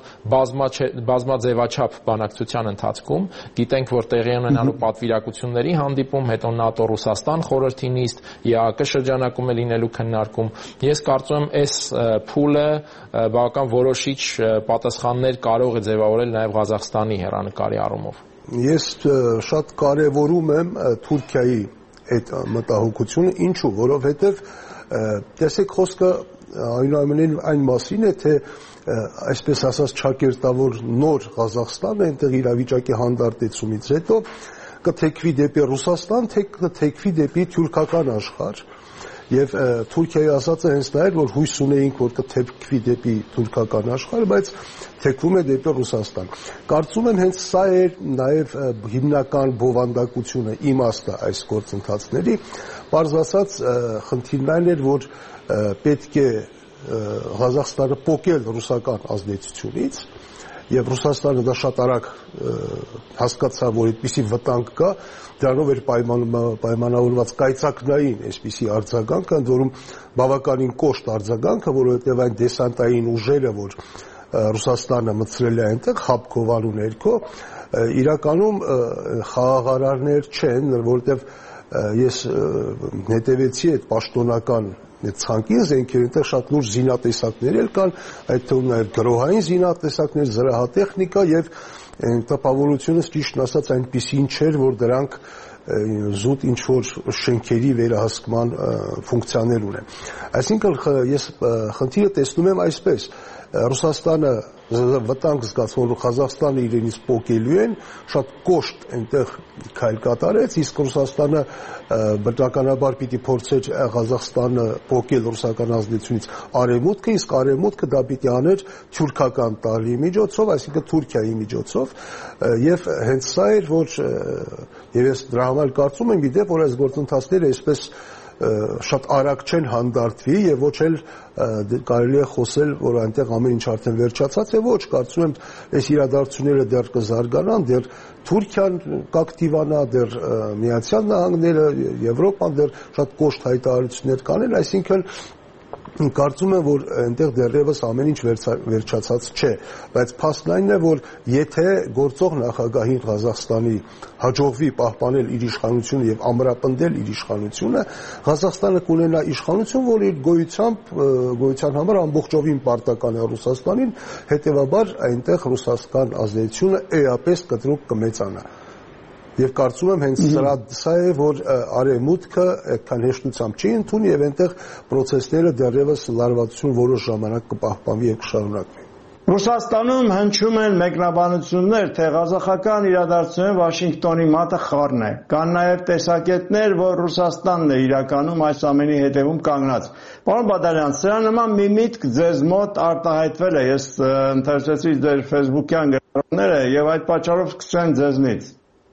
բազմաձևաչափ բանակցության ընթացքում։ Գիտենք, որ տեղի ունենալու պատվիրակությունների հանդիպում, հետո ՆԱՏՕ-Ռուսաստան խորհրդի նիստ, ԵԱԿ շրջանակում է լինելու քննարկում։ Ես կարծում եմ, այս փուլը բավական որոշիչ պատասխաններ կարող է ձևավորել նաև Ղազախստանի հեռանկարի առումով։ Ես շատ կարևորում եմ Թուրքիայի այդ մտահոգությունը, ինչու, որովհետև տեսեք խոսքը այնուամենայնիվ այն մասին է, թե այսպես ասած ճակերտավոր նոր Ղազախստանը այնտեղ իրավիճակի հանդարտեցումից հետո կթեքվի դեպի Ռուսաստան, թե կթեքվի դեպի թուրքական աշխարհ։ Եվ Թուրքիայի ասածը հենց դա էր, որ հույս ունեինք, որ կթեքվի դեպի թուրքական աշխարհ, բայց թեքվում է դեպի Ռուսաստան։ Կարծում եմ հենց սա էր նաև հիմնական բովանդակությունը, իմաստը այս գործընթացների։ Պարզ ասած, խնդիրն այն էր, որ պետք է Ղազախստանը պոկել ռուսական ազդեցությունից, եւ Ռուսաստանը դա շատ արագ հասկացավ, որ այդպիսի վտանգ կա, դրանով էր պայմանավորված կայծակնային այսպիսի արձագանքը, ընդ որում բավականին կոշտ արձագանքը, որովհետեւ այն դեսանտային ուժերը, որ Ռուսաստանը մտցրել է այնտեղ Խաբկովանու ներքո, իրականում խաղաղարարներ չեն, որովհետեւ ես հետևեցի այդ պաշտոնական ցանկի զենքեր, այնտեղ շատ լուրջ զինատեսակներ էլ կան, այդ թվում նաև գրոհային զինատեսակներ, զրահատեխնիկա եւ տպավորությունս ճիշտն ասած այնպիսին չէր, որ դրանք զուտ ինչ-որ շենքերի վերահսկման ֆունկցիաներ ունեն։ Այսինքն ես խնդիրը տեսնում եմ այսպես. Ռուսաստանը վտանգ զգաց, որ Ղազախստանը իրենից պոկելու են, շատ կոշտ այնտեղ քայլ կատարեց, իսկ Ռուսաստանը բնականաբար պիտի փորձեր Ղազախստանը պոկել ռուսական ազդեցությունից արևմուտքը, իսկ արևմուտքը դա պիտի աներ թուրքական տարի միջոցով, այսինքն Թուրքիայի միջոցով, եւ հենց սա էր, որ եւ ես դրա համար կարծում եմ, գիտեք, որ այս գործընթացները այսպես շատ արագ չեն հանդարտվի եւ ոչ էլ կարելի է խոսել, որ այնտեղ ամեն ինչ արդեն վերջացած է, ոչ, կարծում եմ, այս իրադարձությունները դեռ կզարգանան, դեռ Թուրքիան կակտիվանա, դեռ Միացյալ Նահանգները, Եվրոպան դեռ շատ կոշտ հայտարարություններ կանեն, այսինքն կարծում եմ, որ այնտեղ դեռևս ամեն ինչ վերջացած չէ, բայց փաստն այն է, որ եթե գործող նախագահին Ղազախստանի հաջողվի պահպանել իր իշխանությունը եւ ամրապնդել իր իշխանությունը, Ղազախստանը կունենա իշխանություն, որը իր գոյության համար ամբողջովին պարտական է Ռուսաստանին, հետեւաբար այնտեղ ռուսական ազդեցությունը էապես կտրուկ կմեծանա։ Եվ կարծում եմ հենց սա է, որ արևմուտքը այդքան հեշտությամբ չի ընդունի եւ այնտեղ process-ները դեռևս լարվածություն որոշ ժամանակ կպահպանվի եւ կշարունակվի։ Ռուսաստանում հնչում են մեկնաբանություններ, թե ղազախական իրադարձությունները Վաշինգտոնի մատը խառն է։ Կան նաեւ տեսակետներ, որ Ռուսաստանն է իրականում այս ամենի հետևում կանգնած։ Պարոն Բադալյան, սրա նման մի միտք ձեզ մոտ արտահայտվել է, ես ընթերցեցի ձեր Facebook-յան գրառումները եւ այդ պատճառով սկսեմ ձեզնից։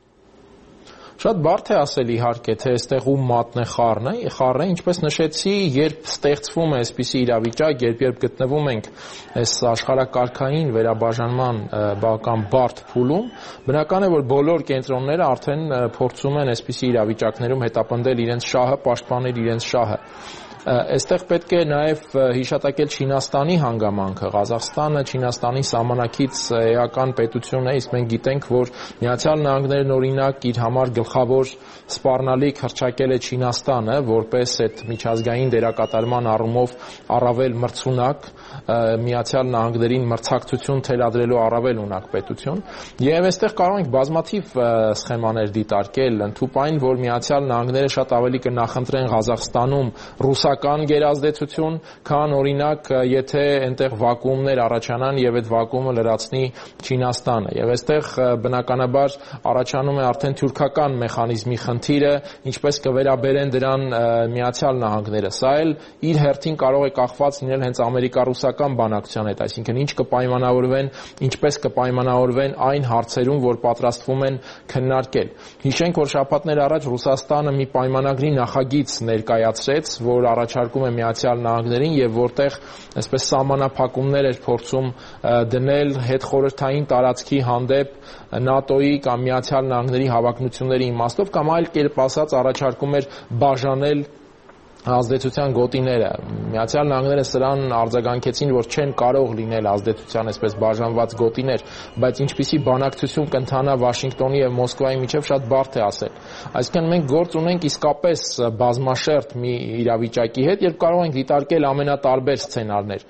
Շատ բարդ է ասել իհարկե, թե այստեղ ում մատն է խառն է, ինչպես նշեցի, երբ ստեղծվում է այսպիսի իրավիճակ, երբ գտնվում ենք այս աշխարհակարգային վերաբաժանման բավական բարդ փուլում, բնական է, որ բոլոր կենտրոնները արդեն փորձում են այսպիսի իրավիճակներում հետապնդել իրենց շահը, պաշտպանել իրենց շահը։ Այստեղ պետք է նաև հիշատակել Չինաստանի հանգամանքը։ Ղազախստանը Չինաստանի սահմանակից էական պետություն է, իսկ մենք գիտենք, որ Միացյալ Նահանգներն օրինակ իր համար գլխավոր սպառնալիք հռչակել է Չինաստանը, որպես այդ միջազգային դերակատարման առումով առավել մրցունակ, Միացյալ Նահանգներին մրցակցություն թելադրելու առավել ունակ պետություն, եւ այստեղ կարող ենք բազմաթիվ սխեմաներ դիտարկել, ընդհանրապես որ Միացյալ Նահանգները շատ ավելի կնախընտրեն Ղազախստանում ռուսական գերազդեցություն, քան օրինակ եթե այնտեղ վակուումներ առաջանան եւ այդ վակուումը լրացնի Չինաստանը։ Եվ այստեղ բնականաբար առաջանում է արդեն թուրքական մեխանիզմի խնդիրը, ինչպես կվերաբերեն դրան Միացյալ Նահանգները։ Սա էլ իր հերթին կարող է կախված լինել հենց ամերիկա-ռուսական բանակցության հետ, այսինքն ինչ կպայմանավորվեն, ինչպես կպայմանավորվեն այն հարցերում, որ պատրաստվում են քննարկել։ Հիշենք, որ շաբաթներ առաջ Ռուսաստանը մի պայմանագրի նախագիծ ներկայացրեց, որ առաջարկում է Միացյալ Նահանգներին եւ որտեղ այսպես սահմանափակումներ էր փորձում դնել հետխորհրդային տարածքի հանդեպ ՆԱՏՕ-ի կամ Միացյալ Նահանգների հավակնությունների իմաստով կամ այլ կերպ ասած առաջարկում էր բաժանել ազդեցության գոտիները։ Միացյալ Նահանգները սրան արձագանքեցին, որ չեն կարող լինել ազդեցության այսպես բաժանված գոտիներ, բայց ինչպիսի բանակցություն կընթանա Վաշինգտոնի եւ Մոսկվայի միջև շատ բարդ է ասել։ Այսինքն մենք գործ ունենք իսկապես բազմաշերտ մի իրավիճակի հետ, երբ կարող ենք դիտարկել ամենատարբեր սցենարներ։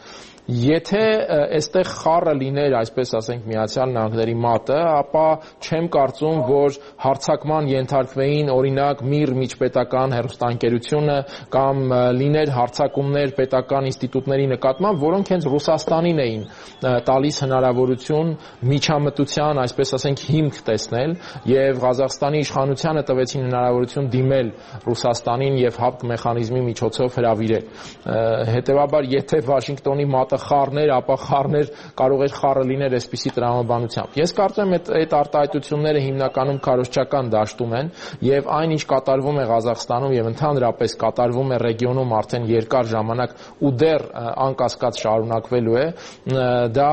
Եթե այստեղ խառը լիներ, այսպես ասենք, Միացյալ Նահանգների մատը, ապա չեմ կարծում, որ հարձակման ենթարկվեին օրինակ ՄԻՌ միջպետական հեռուստաընկերությունը կամ լիներ հարձակումներ պետական ինստիտուտների նկատմամբ, որոնք հենց Ռուսաստանին էին տալիս հնարավորություն միջամտության, այսպես ասենք, հիմք տեսնել եւ Ղազախստանի իշխանությանը տվեցին հնարավորություն դիմել Ռուսաստանին եւ ՀԱՊԿ մեխանիզմի միջոցով հրավիրել։ Հետեւաբար, եթե Վաշինգտոնի մատը խառներ, ապա խառներ կարող էր խառը լինել այսպիսի տրամաբանությամբ։ Ես կարծում եմ այդ արտահայտությունները հիմնականում քարոզչական դաշտում են եւ այն ինչ կատարվում է Ղազախստանում եւ ընդհանրապես կատարվում է ռեգիոնում արդեն երկար ժամանակ ու դեռ անկասկած շարունակվելու է, դա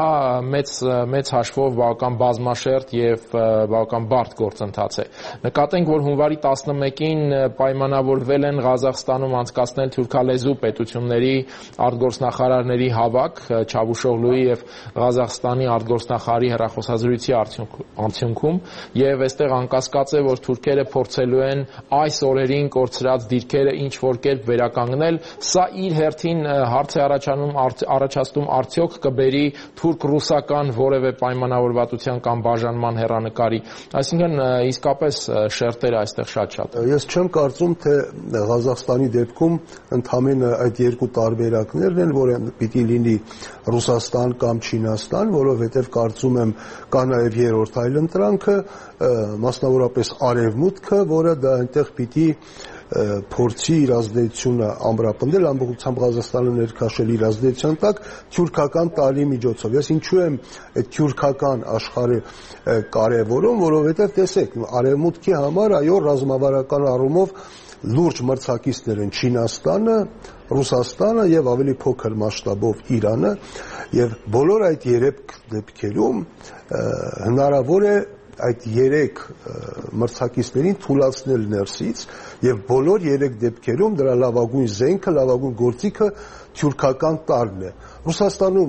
մեծ հաշվով բավական բազմաշերտ եւ բավական բարդ գործընթաց է։ Նկատենք, որ հունվարի 11-ին պայմանավորվել են Ղազախստանում անցկացնել թուրքալեզու պետությունների արտգործնախարարների հավաք ժամանակ Չավուշօղլուի եւ Ղազախստանի արտգործնախարարի հեռախոսազրույցի արդյունքում եւ այստեղ անկասկած է, որ թուրքերը փորձելու են այս օրերին կորցրած դիրքերը ինչ որ կերպ վերականգնել, սա իր հերթին հարց է առաջացնում արդյոք կբերի թուրք-ռուսական որևէ պայմանավորվածության կամ բաժանման հեռանկարի, այսինքն իսկապես շերտերը այստեղ շատ։ Ես չեմ կարծում, թե Ղազախստանի դեպքում ընդամենը այդ երկու տարբերակներն են, որ պիտի լինի Ռուսաստան կամ Չինաստան, որովհետև կարծում եմ կա նաև երրորդ այլընտրանքը, մասնավորապես Արևմուտքը, որը դա այնտեղ պիտի փորձի իր ազդեցությունը ամրապնդել, ամբողջությամբ Ղազախստանը ներքաշել իր ազդեցության տակ թյուրքական տարի միջոցով։ Ես ինչու եմ այդ թյուրքական աշխարհը կարևորում, որովհետև տեսեք, Արևմուտքի համար այո ռազմավարական առումով լուրջ մրցակիցներ են Չինաստանը, Ռուսաստանը եւ ավելի փոքր մասշտաբով Իրանը, եւ բոլոր այդ երեք դեպքերում հնարավոր է այդ երեք մրցակիցներին թույլատրել ներսից եւ բոլոր երեք դեպքերում դրա լավագույն զենքը, լավագույն գործիքը թյուրքական տարրն է։ Ռուսաստանում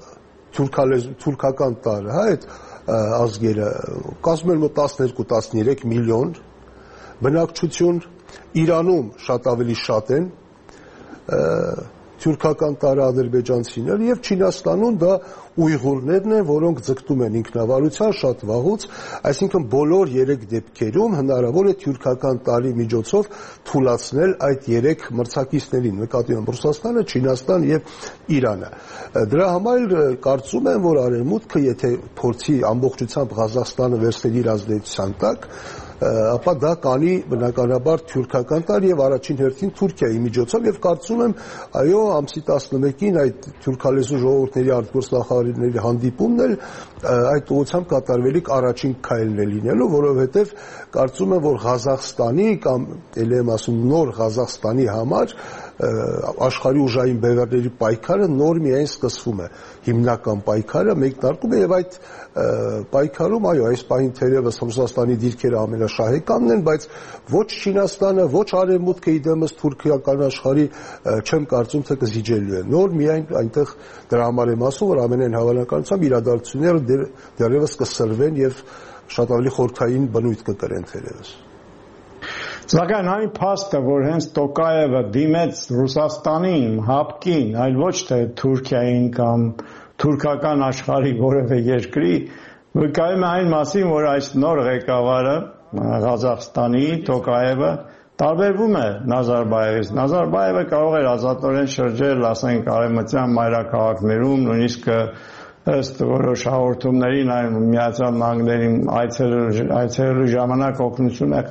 թուրքական տարրը, հա, այդ ազգերը կազմում են մոտ 12-13 միլիոն բնակչություն, Իրանում շատ ավելի շատ են թյուրքական տարը ադրբեջանցիներ եւ Չինաստանում դա ուйղուրներն են, որոնք ձգտում են ինքնավարության շատ վաղուց, այսինքն բոլոր երեք դեպքերում հնարավոր է թյուրքական տարի միջոցով թույլատրել այդ երեք մրցակիցներին, նկատի ունեմ Ռուսաստանը, Չինաստան եւ Իրանը։ Դրա համար կարծում եմ, որ Արևմուտքը, եթե փորձի ամբողջությամբ Ղազախստանը վերցնել իր ազդեցության տակ, ապա դա կանի բնականաբար թյուրքական տարի եւ առաջին հերթին Թուրքիայի միջոցով եւ կարծում եմ այո ամսի 11-ին այդ թուրքալեզու ժողովուրդների արտգործնախարարների հանդիպումն էլ այդ ուղղությամբ կատարվելիք առաջին քայլն է լինելու, որովհետեւ կարծում եմ որ Ղազախստանի կամ ելի եմ ասում նոր Ղազախստանի համար աշխարհի ուժային բևեռների պայքարը նոր միայն սկսվում է, հիմնական պայքարը մեկնարկում է եւ այդ պայքարում այո այս պահին թերևս Ռուսաստանի դիրքերը ամենաշահեկանն են, բայց ոչ Չինաստանը, ոչ Արևմուտքը իդեմս թուրքական աշխարհի չեմ կարծում թե կզիջելու են։ Նոր միայն այնտեղ դրա համար եմ ասում, որ ամենայն հավանականությամբ իրադարձությունները դեռևս կսրվեն եւ շատ ավելի խորքային բնույթ կկրեն թերևս։ Սակայն այն փաստը, որ հենց Տոկաևը դիմեց Ռուսաստանին, ՀԱՊԿ-ին, այլ ոչ թե Թուրքիային կամ թուրքական աշխարհի որևէ երկրի, վկայում է այն մասին, որ այս նոր ղեկավարը Ղազախստանի Տոկաևը տարբերվում է Նազարբաևից։ Նազարբաևը կարող էր ազատորեն շրջել, ասենք, արևմտյան մայրաքաղաքներում, նույնիսկ ըստ որոշ հաղորդումների Միացյալ Նահանգներին այցելելու ժամանակ օգնություն է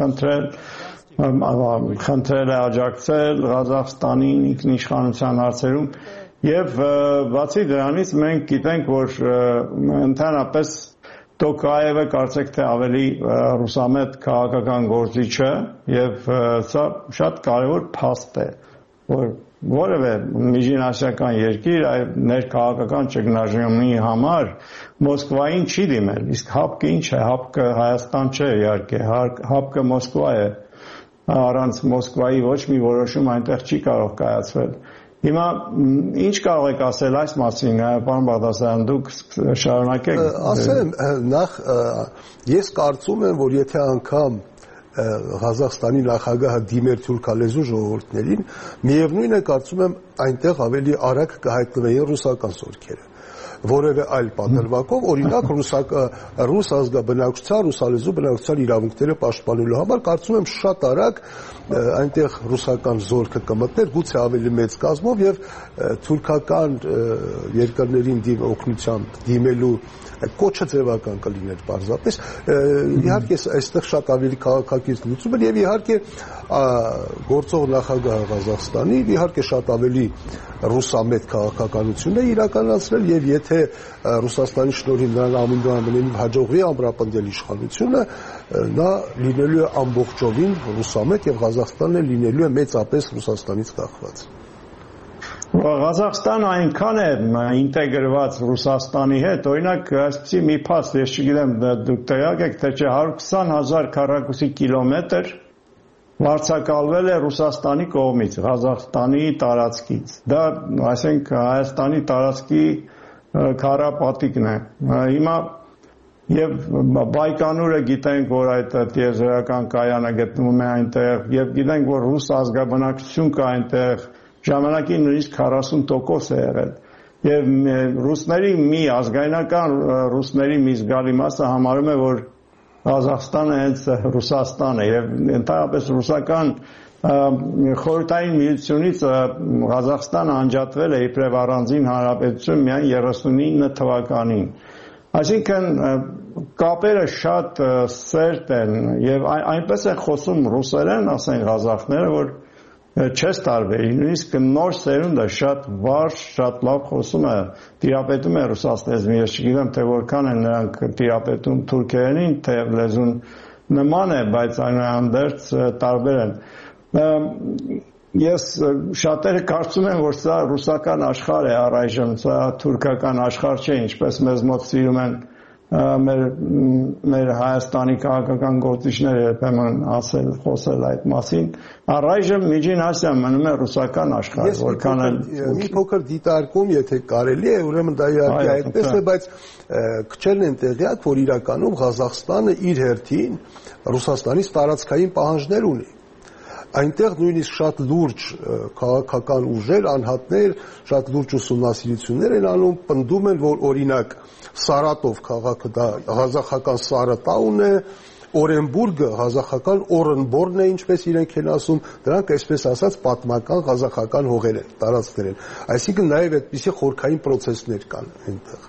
խնդրել է աջակցել Ղազախստանին ինքնիշխանության հարցերում եւ բացի դրանից մենք գիտենք, որ ընդհանրապես Տոկաևը կարծեք թե ավելի ռուսամետ քաղաքական գործիչ է եւ սա շատ կարեւոր փաստ է, որ որևէ միջինասիական երկիր ներքաղաքական ճգնաժամի համար Մոսկվային չի դիմել, իսկ ՀԱՊԿ-ը ինչ է, ՀԱՊԿ-ը Հայաստան չէ իհարկե, ՀԱՊԿ-ը Մոսկվա է, առանց Մոսկվայի ոչ մի որոշում այնտեղ չի կարող կայացվել։ Հիմա ինչ կարող եք ասել այս մասին, պարոն Բաղդասարյան, դուք շարունակեք։ Ասեմ, նախ ես կարծում եմ, որ եթե անգամ Ղազախստանի նախագահը դիմեր թուրքալեզու ժողովուրդներին, միևնույն է կարծում եմ այնտեղ ավելի արագ կհայտնվեին ռուսական զորքերը։ Որևէ այլ պատրվակով, օրինակ ռուս ազգաբնակչության, ռուսալեզու բնակչության իրավունքները պաշտպանելու համար կարծում եմ շատ արագ այնտեղ ռուսական զորքը կմտներ, գուցե ավելի մեծ կազմով եւ թուրքական երկրներին օգնությամբ դիմելու կոչը ձևական կլիներ պարզապես։ Իհարկե այստեղ շատ ավելի քաղաքակիրթ լուծում է եւ իհարկե գործող նախագահը Ղազախստանի իհարկե շատ ավելի ռուսամետ քաղաքականություն է իրականացրել եւ եթե Ռուսաստանի շնորհիվ նրան ամենայն հաջողվի ամրապնդել իշխանությունը, նա լինելու է ամբողջովին ռուսամետ եւ Ղազախստանն լինելու է մեծապես Ռուսաստանից կախված։ Ղազախստանը այնքան է ինտեգրված Ռուսաստանի հետ, օրինակ այսպիսի մի փաստ, ես չգիտեմ դուք տեղյակ եք, թե չէ 120,000 քառակուսի կիլոմետր վարձակալվել է Ռուսաստանի կողմից, Ղազախստանի տարածքից։ Դա, այսինքն, Հայաստանի տարածքի քառապատիկն է։ Հիմա եւ Բայկանուրը գիտենք, որ այդ տիեզերական կայանը գտնվում է այնտեղ, եւ գիտենք, որ ռուս ազգաբնակչություն կա այնտեղ, ժամանակի նույնիսկ 40% է եղել։ Եվ ռուսների մի ազգայնական ռուսների մի զգալի մասը համարում է, որ Ղազախստանը հենց Ռուսաստան է եւ ընդհանրապես ռուսական խորհրդային միությունից Ղազախստանը անջատվել է իբրև առանձին հանրապետություն միայն 39 թվականին։ Այսինքն կապերը շատ սերտ են եւ այնպես են խոսում ռուսերեն, ասեն ղազախները, որ չես տարբերի, նույնիսկ նոր սերունդը շատ վարժ, շատ լավ խոսում է, տիրապետում է ռուսաց լեզվին, ես չգիտեմ, թե որքան են նրանք տիրապետում թուրքերենին, թե լեզուն նման է, բայց այնուհանդերձ տարբեր են։ Ես շատերը կարծում են, որ սա ռուսական աշխարհ է առայժմ, սա թուրքական աշխարհ չէ, ինչպես մեզ մոտ սիրում են մեր Հայաստանի քաղաքական գործիչները երբեմն խոսել այդ մասին։ Առայժմ Միջին Ասիան մնում է ռուսական աշխարհ, որքան էլ մի փոքր դիտարկում, եթե կարելի է, ուրեմն դա իհարկե այդպես է, բայց քչերն են տեղյակ, որ իրականում Ղազախստանը իր հերթին Ռուսաստանից տարածքային պահանջներ ունի։ Այնտեղ նույնիսկ շատ լուրջ քաղաքական ուժեր, անհատներ, շատ լուրջ ուսումնասիրություններ են անում, պնդում են, որ օրինակ Սարատով քաղաքը դա ղազախական Սարատաուն է, Օրենբուրգը ղազախական Օրենբորն է, ինչպես իրենք են ասում, դրանք այսպես ասած պատմական ղազախական հողեր են, տարածքներ են։ Այսինքն նաև այդպիսի խորքային process-ներ կան այնտեղ։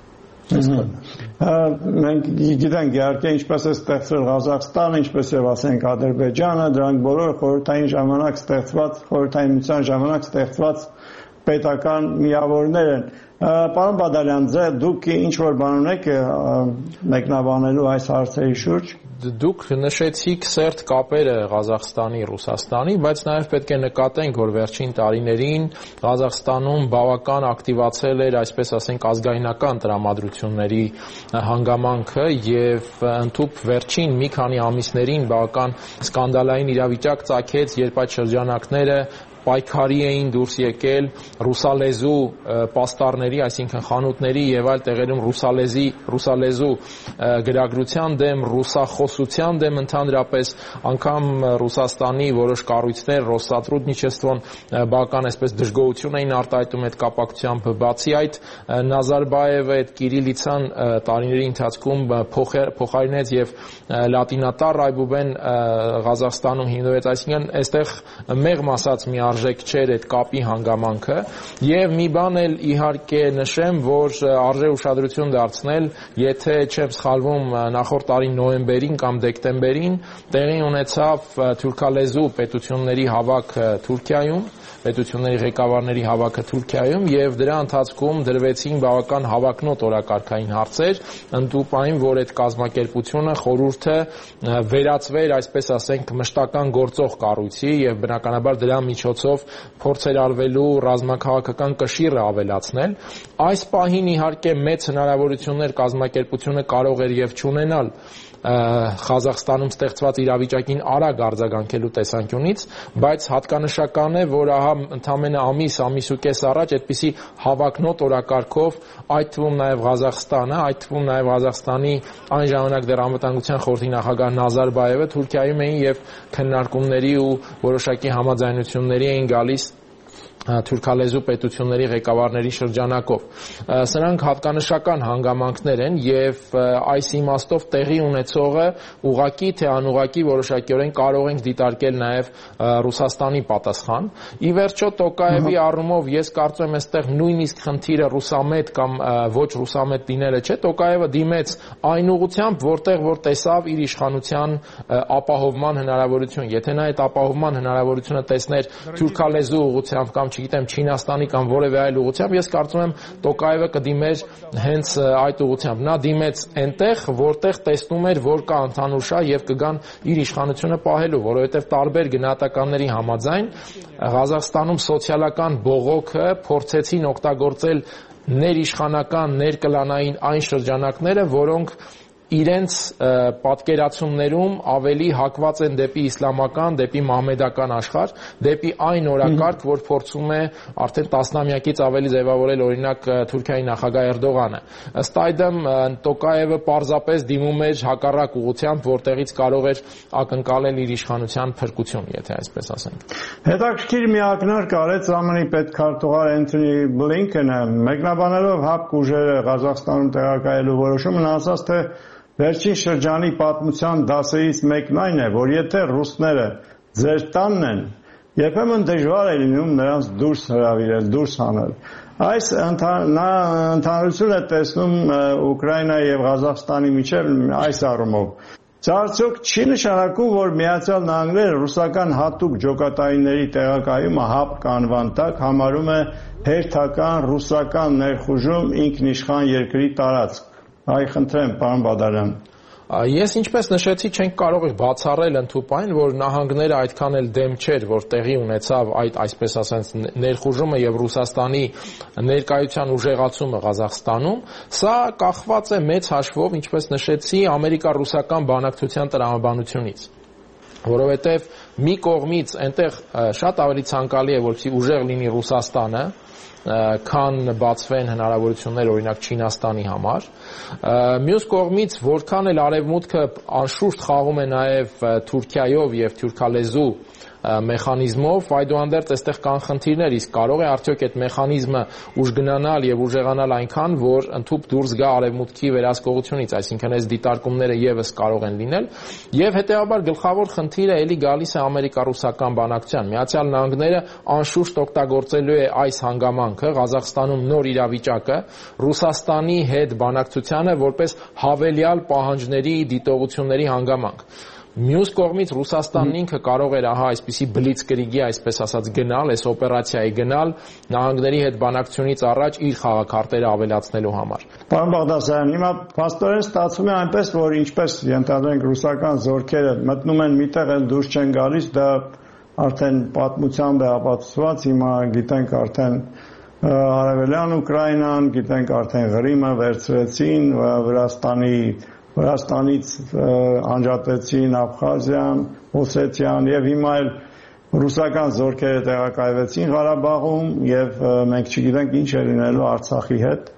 Մենք գիտենք իհարկե ինչպես է ստեղծվել Ղազախստանը, ինչպես եւ ասենք Ադրբեջանը, դրանք բոլորը խորհրդային ժամանակ ստեղծված, խորհրդային միության ժամանակ ստեղծված պետական միավորներ են։ Պարոն Բադալյան, դուք ինչ որ բան ունեք մեկնաբանելու այս հարցերի շուրջ։ Դուք նշեցիք սերտ կապերը Ղազախստանի, Ռուսաստանի, բայց նաև պետք է նկատենք, որ վերջին տարիներին Ղազախստանում բավական ակտիվացել էր, այսպես ասենք, ազգայնական տրամադրությունների հանգամանքը եւ ընդհանուր վերջին մի քանի ամիսներին բավական սկանդալային իրավիճակ ծագեց, երբ այդ շրջանակները պայքարի էին դուրս եկել ռուսալեզու պաստառների, այսինքն խանութների եւ այլ տեղերում ռուսալեզու գրագրության դեմ, ռուսախոսության դեմ ընդհանրապես, անգամ Ռուսաստանի որոշ կառույցներ, Ռոսատրուդնիչեստվոն բավական այսպես դժգոհություն էին արտահայտում այդ կապակցությամբ, բացի այդ Նազարբաևը այդ կիրիլիցան տարիների ընթացքում փոխարինեց եւ լատինատար այբուբեն Ղազախստանում հիմնվեց, այսինքն այստեղ մեղմ ասած մի արժեք չէր այդ կապի հանգամանքը եւ մի բան էլ իհարկե նշեմ, որ արժե ուշադրություն դարձնել, եթե չեմ սխալվում նախորդ տարի նոյեմբերին կամ դեկտեմբերին տեղի ունեցավ թուրքալեզու պետությունների հավաքը Թուրքիայում, պետությունների ղեկավարների հավաքը Թուրքիայում եւ դրա ընթացքում դրվեցին բավական հավակնոտ օրակարգային հարցեր, ընդդուպ այն, որ այդ կազմակերպությունը խորհուրդը վերածվեր, այսպես ասենք, մշտական գործող կառույցի եւ բնականաբար դրա միջոցով փորձեր արվելու ռազմաքաղաքական կշիռը ավելացնել։ Այս պահին իհարկե մեծ հնարավորություններ կազմակերպությունը կարող էր եւ չունենալ Ղազախստանում ստեղծված իրավիճակին արագ արձագանքելու տեսանկյունից, բայց հատկանշական է, որ ահա ընդամենը ամիս ու կես առաջ այդպիսի հավակնոտ օրակարգով, այդ թվում նաև Ղազախստանը, այդ թվում նաև Ղազախստանի այն ժամանակ դեռ անվտանգության խորհրդի նախագահ Նազարբաևը Թուրքիայում էին եւ քննարկումների ու որոշակի համաձայնությունների էին գալիս թուրքալեզու պետությունների ղեկավարների շրջանակով։ Սրանք հատկանշական հանգամանքներ են եւ այս իմաստով տեղի ունեցողը ուղղակի թե անուղղակի որոշակիորեն կարող ենք դիտարկել նաեւ Ռուսաստանի պատասխան։ Ի վերջո Տոկաևի առումով ես կարծում եմ այստեղ նույնիսկ խնդիրը ռուսամետ կամ ոչ ռուսամետ լինելը չէ, Տոկաևը դիմեց այն ուղղությամբ, որտեղ որ տեսավ իր իշխանության ապահովման հնարավորություն։ Եթե նա այդ ապահովման հնարավորությունը տեսներ թուրքալեզու ուղղությամբ կամ չգիտեմ Չինաստանի կամ որևէ այլ ուղղությամբ, ես կարծում եմ Տոկաևը կդիմեր հենց այդ ուղղությամբ։ Նա դիմեց այնտեղ, որտեղ տեսնում էր, որ կա ընդհանուր շահ եւ կգան իր իշխանությունը պահելու, որովհետեւ տարբեր գնահատականների համաձայն Ղազախստանում սոցիալական բողոքը փորձեցին օգտագործել ներիշխանական, ներկլանային այն շրջանակները, որոնք իրենց պատկերացումներում ավելի հակված են դեպի իսլամական, դեպի մահմեդական աշխարհ, դեպի այն օրակարգ, որ փորձում է արդեն տասնամյակից ավելի ձևավորել օրինակ Թուրքիայի նախագահ Էրդողանը։ Ըստ այդմ Տոկաևը պարզապես դիմում էր հակառակ ուղղությամբ, որտեղից կարող էր ակնկալել իր իշխանության փրկություն, եթե այսպես ասենք։ Հետաքրքիր մի ակնարկ արեց ԱՄՆ-ի պետքարտուղար Էնթոնի Բլինքենը, մեկնաբանելով ՀԱՊԿ ուժերը Ղազախստանում տեղակայելու որոշումը, նա ասաց, թե վերջին շրջանի պատմության դասերից մեկն այն է, որ եթե ռուսները ձեր տանն են, երբեմն դժվար է լինում նրանց դուրս հրավիրել, դուրս հանել։ Այս նա ընդհանրություն է տեսնում Ուկրաինայի եւ Ղազախստանի միջև այս առումով։ Սա արդյոք չի նշանակում, որ Միացյալ Նահանգները ռուսական հատուկ ջոկատայինների տեղակայումը ՀԱՊԿ անվան տակ համարում է հերթական ռուսական ներխուժում ինքնիշխան երկրի տարածք։ Այ խնդրեմ, պարոն Բադարյան։ Ես ինչպես նշեցի, չենք կարող բացառել ընդհանրապես, որ նահանգները այդքան էլ դեմ չէր, որ տեղի ունեցավ այդ այսպես ասած ներխուժումը եւ Ռուսաստանի ներկայության ուժեղացումը Ղազախստանում, սա կախված է մեծ հաշվով, ինչպես նշեցի, ամերիկա-ռուսական բանակցության տրամաբանությունից, որովհետեւ մի կողմից այնտեղ շատ ավելի ցանկալի է, որպեսզի ուժեղ լինի Ռուսաստանը, քան բացվեն հնարավորություններ օրինակ Չինաստանի համար։ Մյուս կողմից, որքան էլ արևմուտքը անշուշտ խաղում է նաև Թուրքիայով եւ թուրքալեզու մեխանիզմով, այդուհանդերձ այստեղ կան խնդիրներ, իսկ կարող է արդյոք այդ մեխանիզմը ուժգնանալ եւ ուժեղանալ այնքան, որ ընդհանուր դուրս գա արևմուտքի վերահսկողությունից, այսինքն այս դիտարկումները եւս կարող են լինել, եւ հետեւաբար գլխավոր խնդիրը էլի գալիս է ամերիկա-ռուսական բանակցության։ Միացյալ Նահանգները անշուշտ օգտագործելու է այս հանգամանքը Ղազախստանում նոր իրավիճակը Ռուսաստանի հետ բանակցությանը որպես հավելյալ պահանջների դիտողությունների հանգամանք։ Մյուս կողմից Ռուսաստանն ինքը կարող էր այսպիսի բլիցկրիգի, այսպես ասած, գնալ, այս օպերացիայի գնալ նահանգների հետ բանակցությունից առաջ իր խաղակարտերը ավելացնելու համար։ Պարոն Բաղդասարյան, հիմա փաստորեն ստացվում է այնպես, որ ինչպես ենթադրենք ռուսական զորքերը մտնում են միտեղ էլ դուրս չեն գալիս, դա արդեն պատմությամբ է ապացուցված, հիմա գիտենք արդեն Արևելյան Ուկրաինան, գիտենք արդեն Ղրիմը վերցրեցին, Վրաստանից անջատեցին Աբխազիան, Օսեթիան եւ հիմա էլ ռուսական զորքերը տեղակայվեցին Ղարաբաղում եւ մենք չգիտենք ինչ է լինելու Արցախի հետ։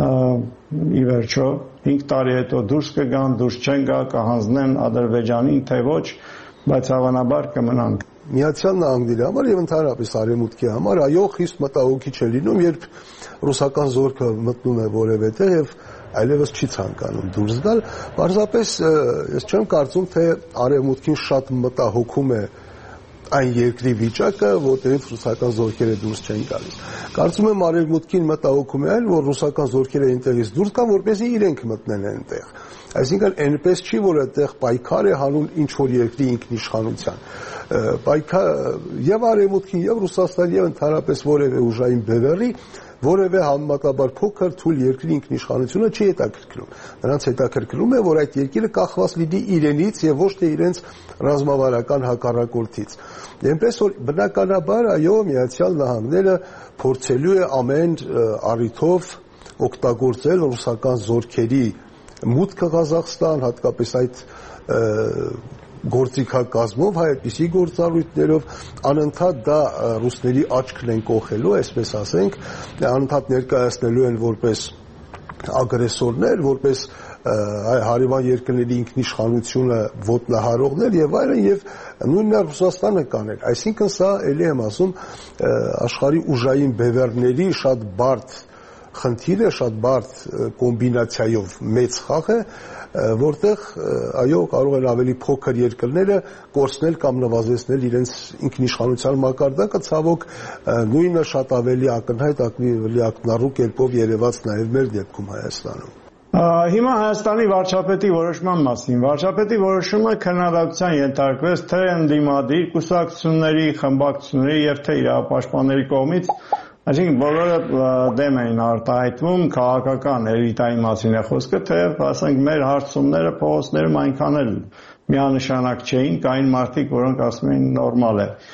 Ի վերջո 5 տարի հետո դուրս կգան, դուրս չեն գա, կհանձնեն Ադրբեջանին, թե ոչ, բայց հավանաբար կմնան։ Միացյալ Նահանգների համար եւ ընդհանրապես արևմուտքի համար այո խիստ մտահոգիչ է լինում, երբ ռուսական զորքը մտնում է որևէ տեղ եւ այլևս չի ցանկանում դուրս գալ, պարզապես ես չեմ կարծում, թե արևմուտքին շատ մտահոգում է այն երկրի վիճակը, որտեղից ռուսական զորքերը դուրս չեն գալիս։ Կարծում եմ արևմուտքին մտահոգում է այն, որ ռուսական զորքերը այնտեղից դուրս գան, որպեսզի իրենք մտնեն այնտեղ։ Այսինքն այնպես չի, որ այդտեղ պայքար է հանում ինչ որ երկրի ինքնիշխանության։ Եվ արևմուտքին, եւ Ռուսաստանի, եւ ընդհանրապես որևէ ուժային բևեռի որևէ համեմատաբար փոքր թույլ երկրի ինքնիշխանությունը չի հետաքրքրում։ Նրանց հետաքրքրում է, որ այդ երկիրը կախված լինի իրենից եւ ոչ թե իրենց ռազմավարական հակառակորդից։ Այնպես որ բնականաբար այո, Միացյալ Նահանգները փորձելու է ամեն առիթով օգտագործել ռուսական զորքերի մուտքը Ղազախստան, հատկապես այդ գործիքակազմով, այդպիսի գործառույթներով անընդհատ դա ռուսների աչքն են կողելու, այսպես ասենք, անընդհատ ներկայացնելու են որպես ագրեսորներ, որպես հարևան երկրների ինքնիշխանությունը ոտնահարողներ եւ այլն, եւ նույնն Ռուսաստանը կաներ։ Այսինքն սա ելի եմ ասում աշխարհի ուժային բևեռների շատ բարդ խնդիր է, շատ բարդ կոմբինացիայով մեծ խաղ է, որտեղ այո կարող են ավելի փոքր երկրները կորցնել կամ նվազեցնել իրենց ինքնիշխանության մակարդակը, ցավոք նույնը շատ ավելի ակնհայտ, ավելի ակնառու կերպով երևաց նաև մեր դեպքում Հայաստանում։ Հիմա Հայաստանի վարչապետի որոշման մասին։ Վարչապետի որոշումը քննադատության ենթարկվեց թե ընդդիմադիր կուսակցությունների, խմբակցությունների եւ թե իրավապաշտպանների կողմից, այսինքն բոլորը դեմ էին արտահայտվում, քաղաքական էլիտայի մասին է խոսքը, թեև ասենք մեր հարցումները փողոցներում այնքան էլ միանշանակ չէին, կային մարդիկ, որոնք ասում էին նորմալ է։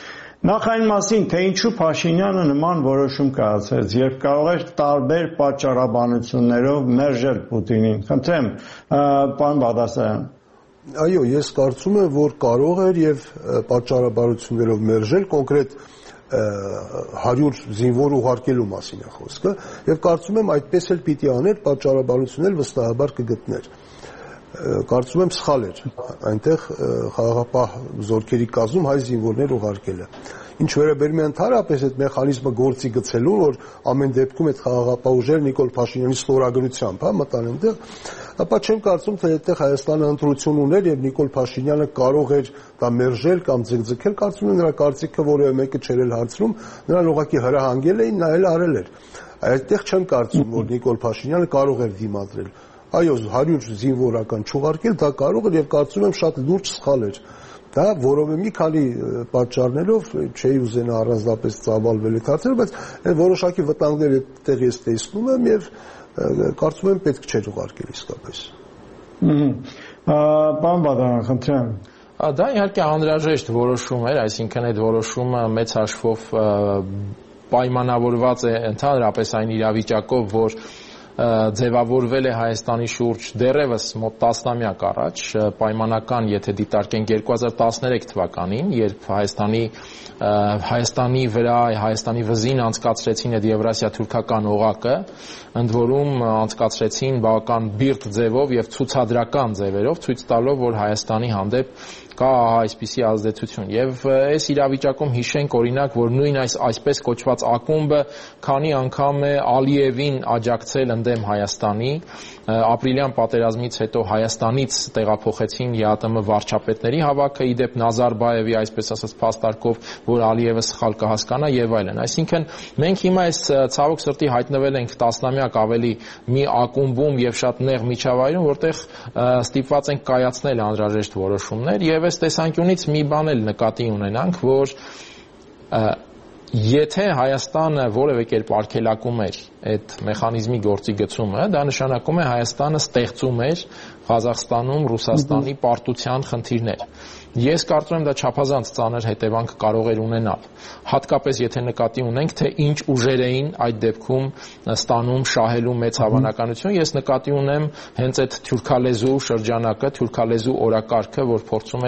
Նախ այն մասին, թե ինչու Փաշինյանը նման որոշում կայացրեց, երբ կարող էր տարբեր պատճառաբանություններով մերժել Պուտինին։ Խնդրեմ, պարոն Բաղդասարյան։ Այո, ես կարծում եմ, որ կարող էր եւ պատճառաբանություններով մերժել կոնկրետ 100 զինվոր ուղարկելու մասին է խոսքը, եւ կարծում եմ այդպես էլ պիտի աներ, պատճառաբանություններ վստահաբար կգտներ։ Կարծում եմ սխալ էր այնտեղ խաղաղապահ զորքերի կազմում հայ զինվորներ ուղարկելը։ Ինչ վերաբերում է ընդհանրապես այդ մեխանիզմը գործի գցելուն, որ ամեն դեպքում այդ խաղաղապահ ուժերը Նիկոլ Փաշինյանի ստորագրությամբ մտան այնտեղ, ապա չեմ կարծում, թե այդտեղ Հայաստանը ընտրություն ուներ եւ Նիկոլ Փաշինյանը կարող էր դա մերժել կամ ձգձգել, կարծում եմ նրա կարծիքը որևէ մեկը չէր հարցնում, նրան ուղղակի հրահանգել էին, նա էլ արել էր։ Այդտեղ չեմ կարծում, որ Նիկոլ Փաշինյանը կարող էր դիմադրել։ Այո, 100 զինվորական չուղարկել, դա կարող էր եւ կարծում եմ շատ լուրջ սխալ էր։ Դա որովե մի քանի պատճառներով չի ուզենա առանձնապես ծավալվել այդ հարցերը, բայց այն որոշակի վտանգներ այդտեղ ես տեսնում եմ եւ կարծում եմ պետք չէ ուղարկել իսկապես։ Պարոն Բադարյան, խնդրեմ։ Դա իհարկե անհրաժեշտ որոշում էր, այսինքն այդ որոշումը մեծ հաշվով պայմանավորված է ընդհանրապես այն իրավիճակով, որ ձևավորվել է Հայաստանի շուրջ դեռևս մոտ 10 տասնամյակ առաջ, պայմանական, եթե դիտարկենք 2013 թվականին, երբ Հայաստանի վրա, Հայաստանի վզին անցկացրեցին այդ եվրասիա-թուրքական օղակը, ընդ որում անցկացրեցին բավական բիրտ ձևով եւ ցուցադրական ձևերով, ցույց տալով, որ Հայաստանի հանդեպ կա այսպիսի ազդեցություն եւ այս իրավիճակում հիշենք օրինակ, որ նույն այսպես կոչված ակումբը քանի անգամ է Ալիևին աջակցել ընդդեմ Հայաստանի, ապրիլյան պատերազմից հետո Հայաստանից տեղափոխեցին ԵԱՏՄ վարչապետների հավաքը, իդեպ Նազարբաևի այսպես ասած փաստարկով, որ Ալիևը սխալ կհասկանա եւ այլն։ Այսինքն մենք հիմա այս ցավոք սրտի հայտնվել ենք տասնամյակ ավելի մի ակումբում եւ շատ նեղ միջավայրում, որտեղ ստիպված ենք կայացնել անհրաժեշտ որոշումներ եւ այս տեսանկյունից մի բան էլ նկատի ունենանք, որ եթե Հայաստանը որևէ կերպ արգելակում էր այդ մեխանիզմի գործի գծումը, դա նշանակում է Հայաստանը ստեղծում էր Ղազախստանում Ռուսաստանի պարտության խնդիրներ։ Ես կարծում եմ դա չափազանց ծանր հետևանք կարող էր ունենալ, հատկապես եթե նկատի ունենք, թե ինչ ուժեր էին այդ դեպքում ստանում շահելու մեծ հավանականություն, ես նկատի ունեմ հենց այդ թուրքալեզու շրջանակը, թուրքալեզու օրակարգը, որ փորձում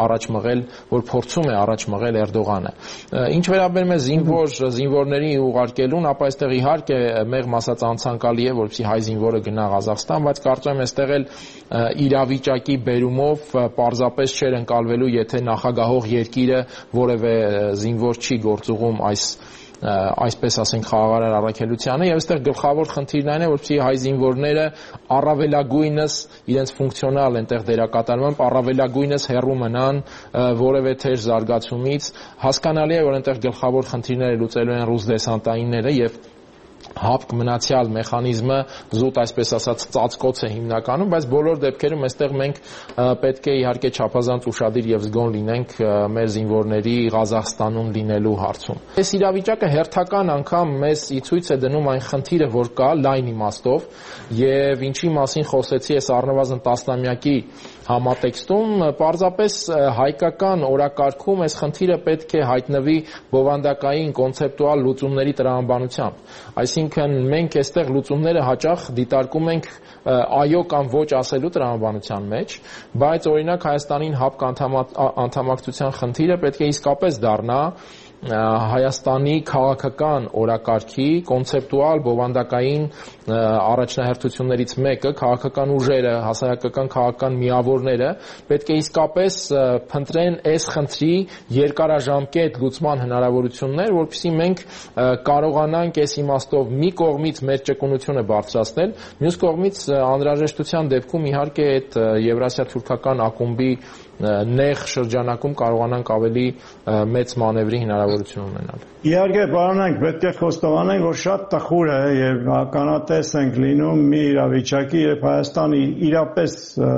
է առաջ մղել Էրդողանը։ Ինչ վերաբերում է զինվորների ուղարկելուն, ապա այստեղ իհարկե մեղմ ասած անցանկալի է, որպեսզի հայ զինվորը գնա Ղազախստան, բայց կարծում եմ այստեղ էլ իրավիճակի բերումով պարզապես չէր ընկալվելու, եթե նախագահող երկիրը որևէ զինվոր չի գործուղում այսպես ասենք խաղաղարար առաքելությանը եւ այստեղ գլխավոր խնդիրն այն է, որպեսզի հայ զինվորները առավելագույնս իրենց ֆունկցիոնալ այնտեղ դերակատարմամբ առավելագույնս հեռու մնան որևէ թեժ զարգացումից։ Հասկանալի է, որ այնտեղ գլխավոր խնդիրները լուծելու են ռուս դեսանտայինները եւ հապկ մնացյալ մեխանիզմը զուտ այսպես ասած ծածկոց է հիմնականում, բայց բոլոր դեպքերում այստեղ մենք պետք է իհարկե չափազանց ուշադիր եւ զգոն լինենք մեր զինվորների Ղազախստանում լինելու հարցում։ Այս իրավիճակը հերթական անգամ մեզ ի ցույց է դնում այն խնդիրը, որ կա լայն իմաստով եւ ինչի մասին խոսեցի այս առնվազն տասնամյակի համատեքստում, պարզապես հայկական օրակարգում այս խնդիրը պետք է հայտնվի բովանդակային կոնցեպտուալ լուծումների տրամաբանությամբ։ Այսինքն մենք այստեղ լուծումները հաճախ դիտարկում ենք այո կամ ոչ ասելու տրամաբանության մեջ, բայց օրինակ Հայաստանին հապկ անդամակցության խնդիրը պետք է իսկապես դառնա Հայաստանի քաղաքական օրակարգի կոնցեպտուալ բովանդակային առաջնահերթություններից մեկը, քաղաքական ուժերը, հասարակական քաղաքական միավորները պետք է իսկապես փնտրեն այս խնդրի երկարաժամկետ լուծման հնարավորություններ, որպեսզի մենք կարողանանք այս իմաստով մի կողմից մեր ճկունությունը բարձրացնել, մյուս կողմից անհրաժեշտության դեպքում իհարկե այդ Եվրասիա-թուրքական ակումբի նեղ շրջանակում կարողանանք ավելի մեծ մանևրի հնարավորություն ունենալ։ Իհարկե, պարոնանք, պետք է խոստովանենք, որ շատ տխուր է եւ ականատես ենք լինում մի իրավիճակի, երբ Հայաստանը իրապես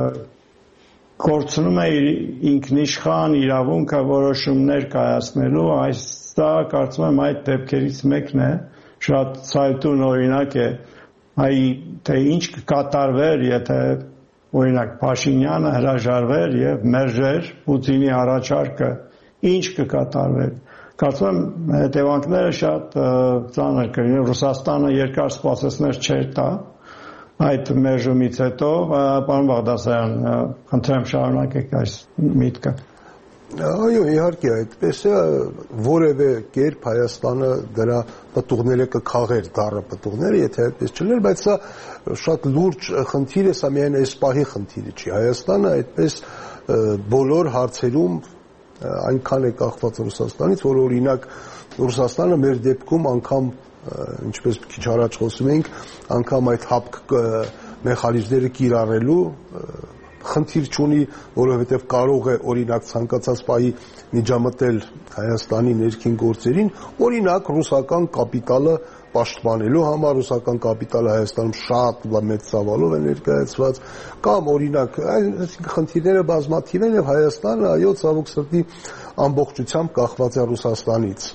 կորցնում է իր ինքնիշխան իրավունքը որոշումներ կայացնելու, դա կարծում եմ այդ դեպքերից մեկն է, շատ ցայտուն օրինակ է, թե ինչ կկատարվեր, եթե օրինակ Փաշինյանը հրաժարվեր եւ մերժեր Պուտինի առաջարկը, ինչ կկատարվեր։ Կարծում եմ հետևանքները շատ ծանր կլինի։ Ռուսաստանը երկար սպասեցներ չէր տա այդ մերժումից հետո, պարոն Բաղդասարյան, խնդրեմ շարունակեք այս միտքը։ Այո, իհարկե, այդպես է, որևէ կերպ Հայաստանը դրա պտուղները կքաղեր, դառը պտուղները, եթե այդպես չլիներ, բայց սա շատ լուրջ խնդիր է, սա միայն այս պահի խնդիրը չի։ Հայաստանը այդպես բոլոր հարցերում այնքան է կախված Ռուսաստանից, որ օրինակ Ռուսաստանը մեր դեպքում անգամ, ինչպես քիչ առաջ խոսում էինք, անգամ այդ հապկ մեխանիզմները կիրառելու խնդիր չունի, որովհետև կարող է օրինակ ցանկացած պահի միջամտել Հայաստանի ներքին գործերին, օրինակ ռուսական կապիտալը պաշտպանելու համար, ռուսական կապիտալը Հայաստանում շատ մեծ ծավալով է ներկայացված, կամ օրինակ, այսինքն խնդիրները բազմաթիվ են եւ Հայաստանը այո ցավոք սրտի ամբողջությամբ կախված է Ռուսաստանից։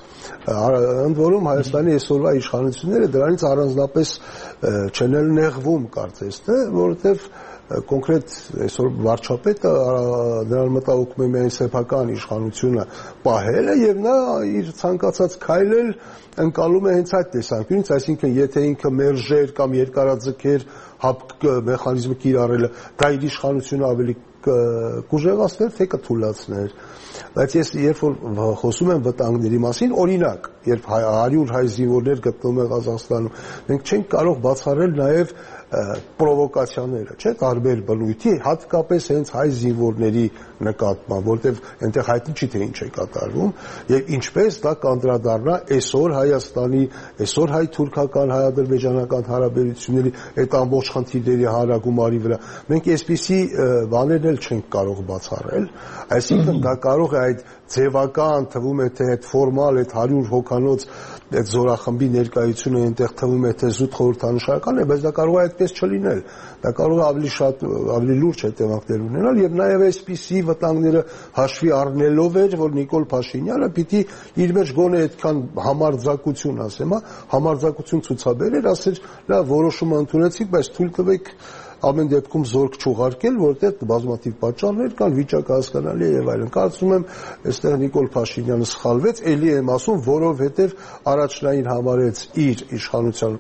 Ընդ որում Հայաստանի այսօրվա իշխանությունները դրանից առանձնապես չեն նեղվում կարծես թե, որովհետև կոնկրետ այսօր վարչապետը նրան մտահոգում է միայն սեփական իշխանությունը պահելը եւ նա իր ցանկացած քայլել ընկալում է հենց այդ տեսանկյունից, այսինքն եթե ինքը մերժեր կամ երկարաձգեր հապկ մեխանիզմը կիրառելը, դա իր իշխանությունը ավելի կուժեղացներ, թե կթուլացներ։ Բայց ես երբ որ խոսում եմ վտանգների մասին, օրինակ, երբ 100 հայ զինվորներ գտնվում են Ղազախստանում, մենք չենք կարող բացառել նաև պրովոկացիաները, չէ՞, տարբեր բնույթի, հատկապես հենց հայ զինվորների նկատմամբ, որտեղ այնտեղ հայտնի չի թե ինչ է կատարվում, եւ ինչպես դա կանդրադառնա այսօր Հայաստանի, այսօր հայ-թուրքական, հայ-ադրբեջանական հարաբերությունների այդ ամբողջ խնդիրների հարագումարի վրա։ Մենք այսպիսի բաներն էլ չենք կարող բացառել, այսինքն դա կարող է այդ ձևական թվում է թե այդ ֆորմալ այդ 100 հոգանոց այդ զորախմբի ներկայությունը այնտեղ թվում է թե զուտ խորհրդանշական է, բայց դա կարող է այդպես չլինել։ Դա կարող է ավելի լուրջ հետևանքներ ունենալ եւ նաեւ այսպիսի վտանգները հաշվի առնելով էր, որ Նիկոլ Փաշինյանը պիտի իր մեջ գոնե այդքան համարձակություն ասեմ, համարձակություն ցուցաբերեր, ասեր, լավ, որոշումը ընդունեցիք, բայց թույլ տվեք ամեն դեպքում զորք չուղարկել, որտեղ բազմաթիվ պատճառներ կան, վիճակը հասկանալի է եւ այլն։ Կարծում եմ, այստեղ Նիկոլ Փաշինյանը սխալվեց, ելի եմ ասում, որովհետեւ առաջնային համարեց իր իշխանության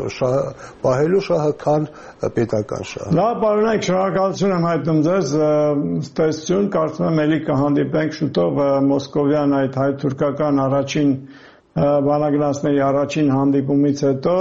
պահելու շահը, քան պետական շահը։ Լավ, պարոնայք, շնորհակալություն եմ հայտնում ձեզ, ստեսություն, կարծում եմ ելի կհանդիպենք շուտով մոսկովյան այդ հայ-թուրքական առաջին բանագնացների առաջին հանդիպումից հետո։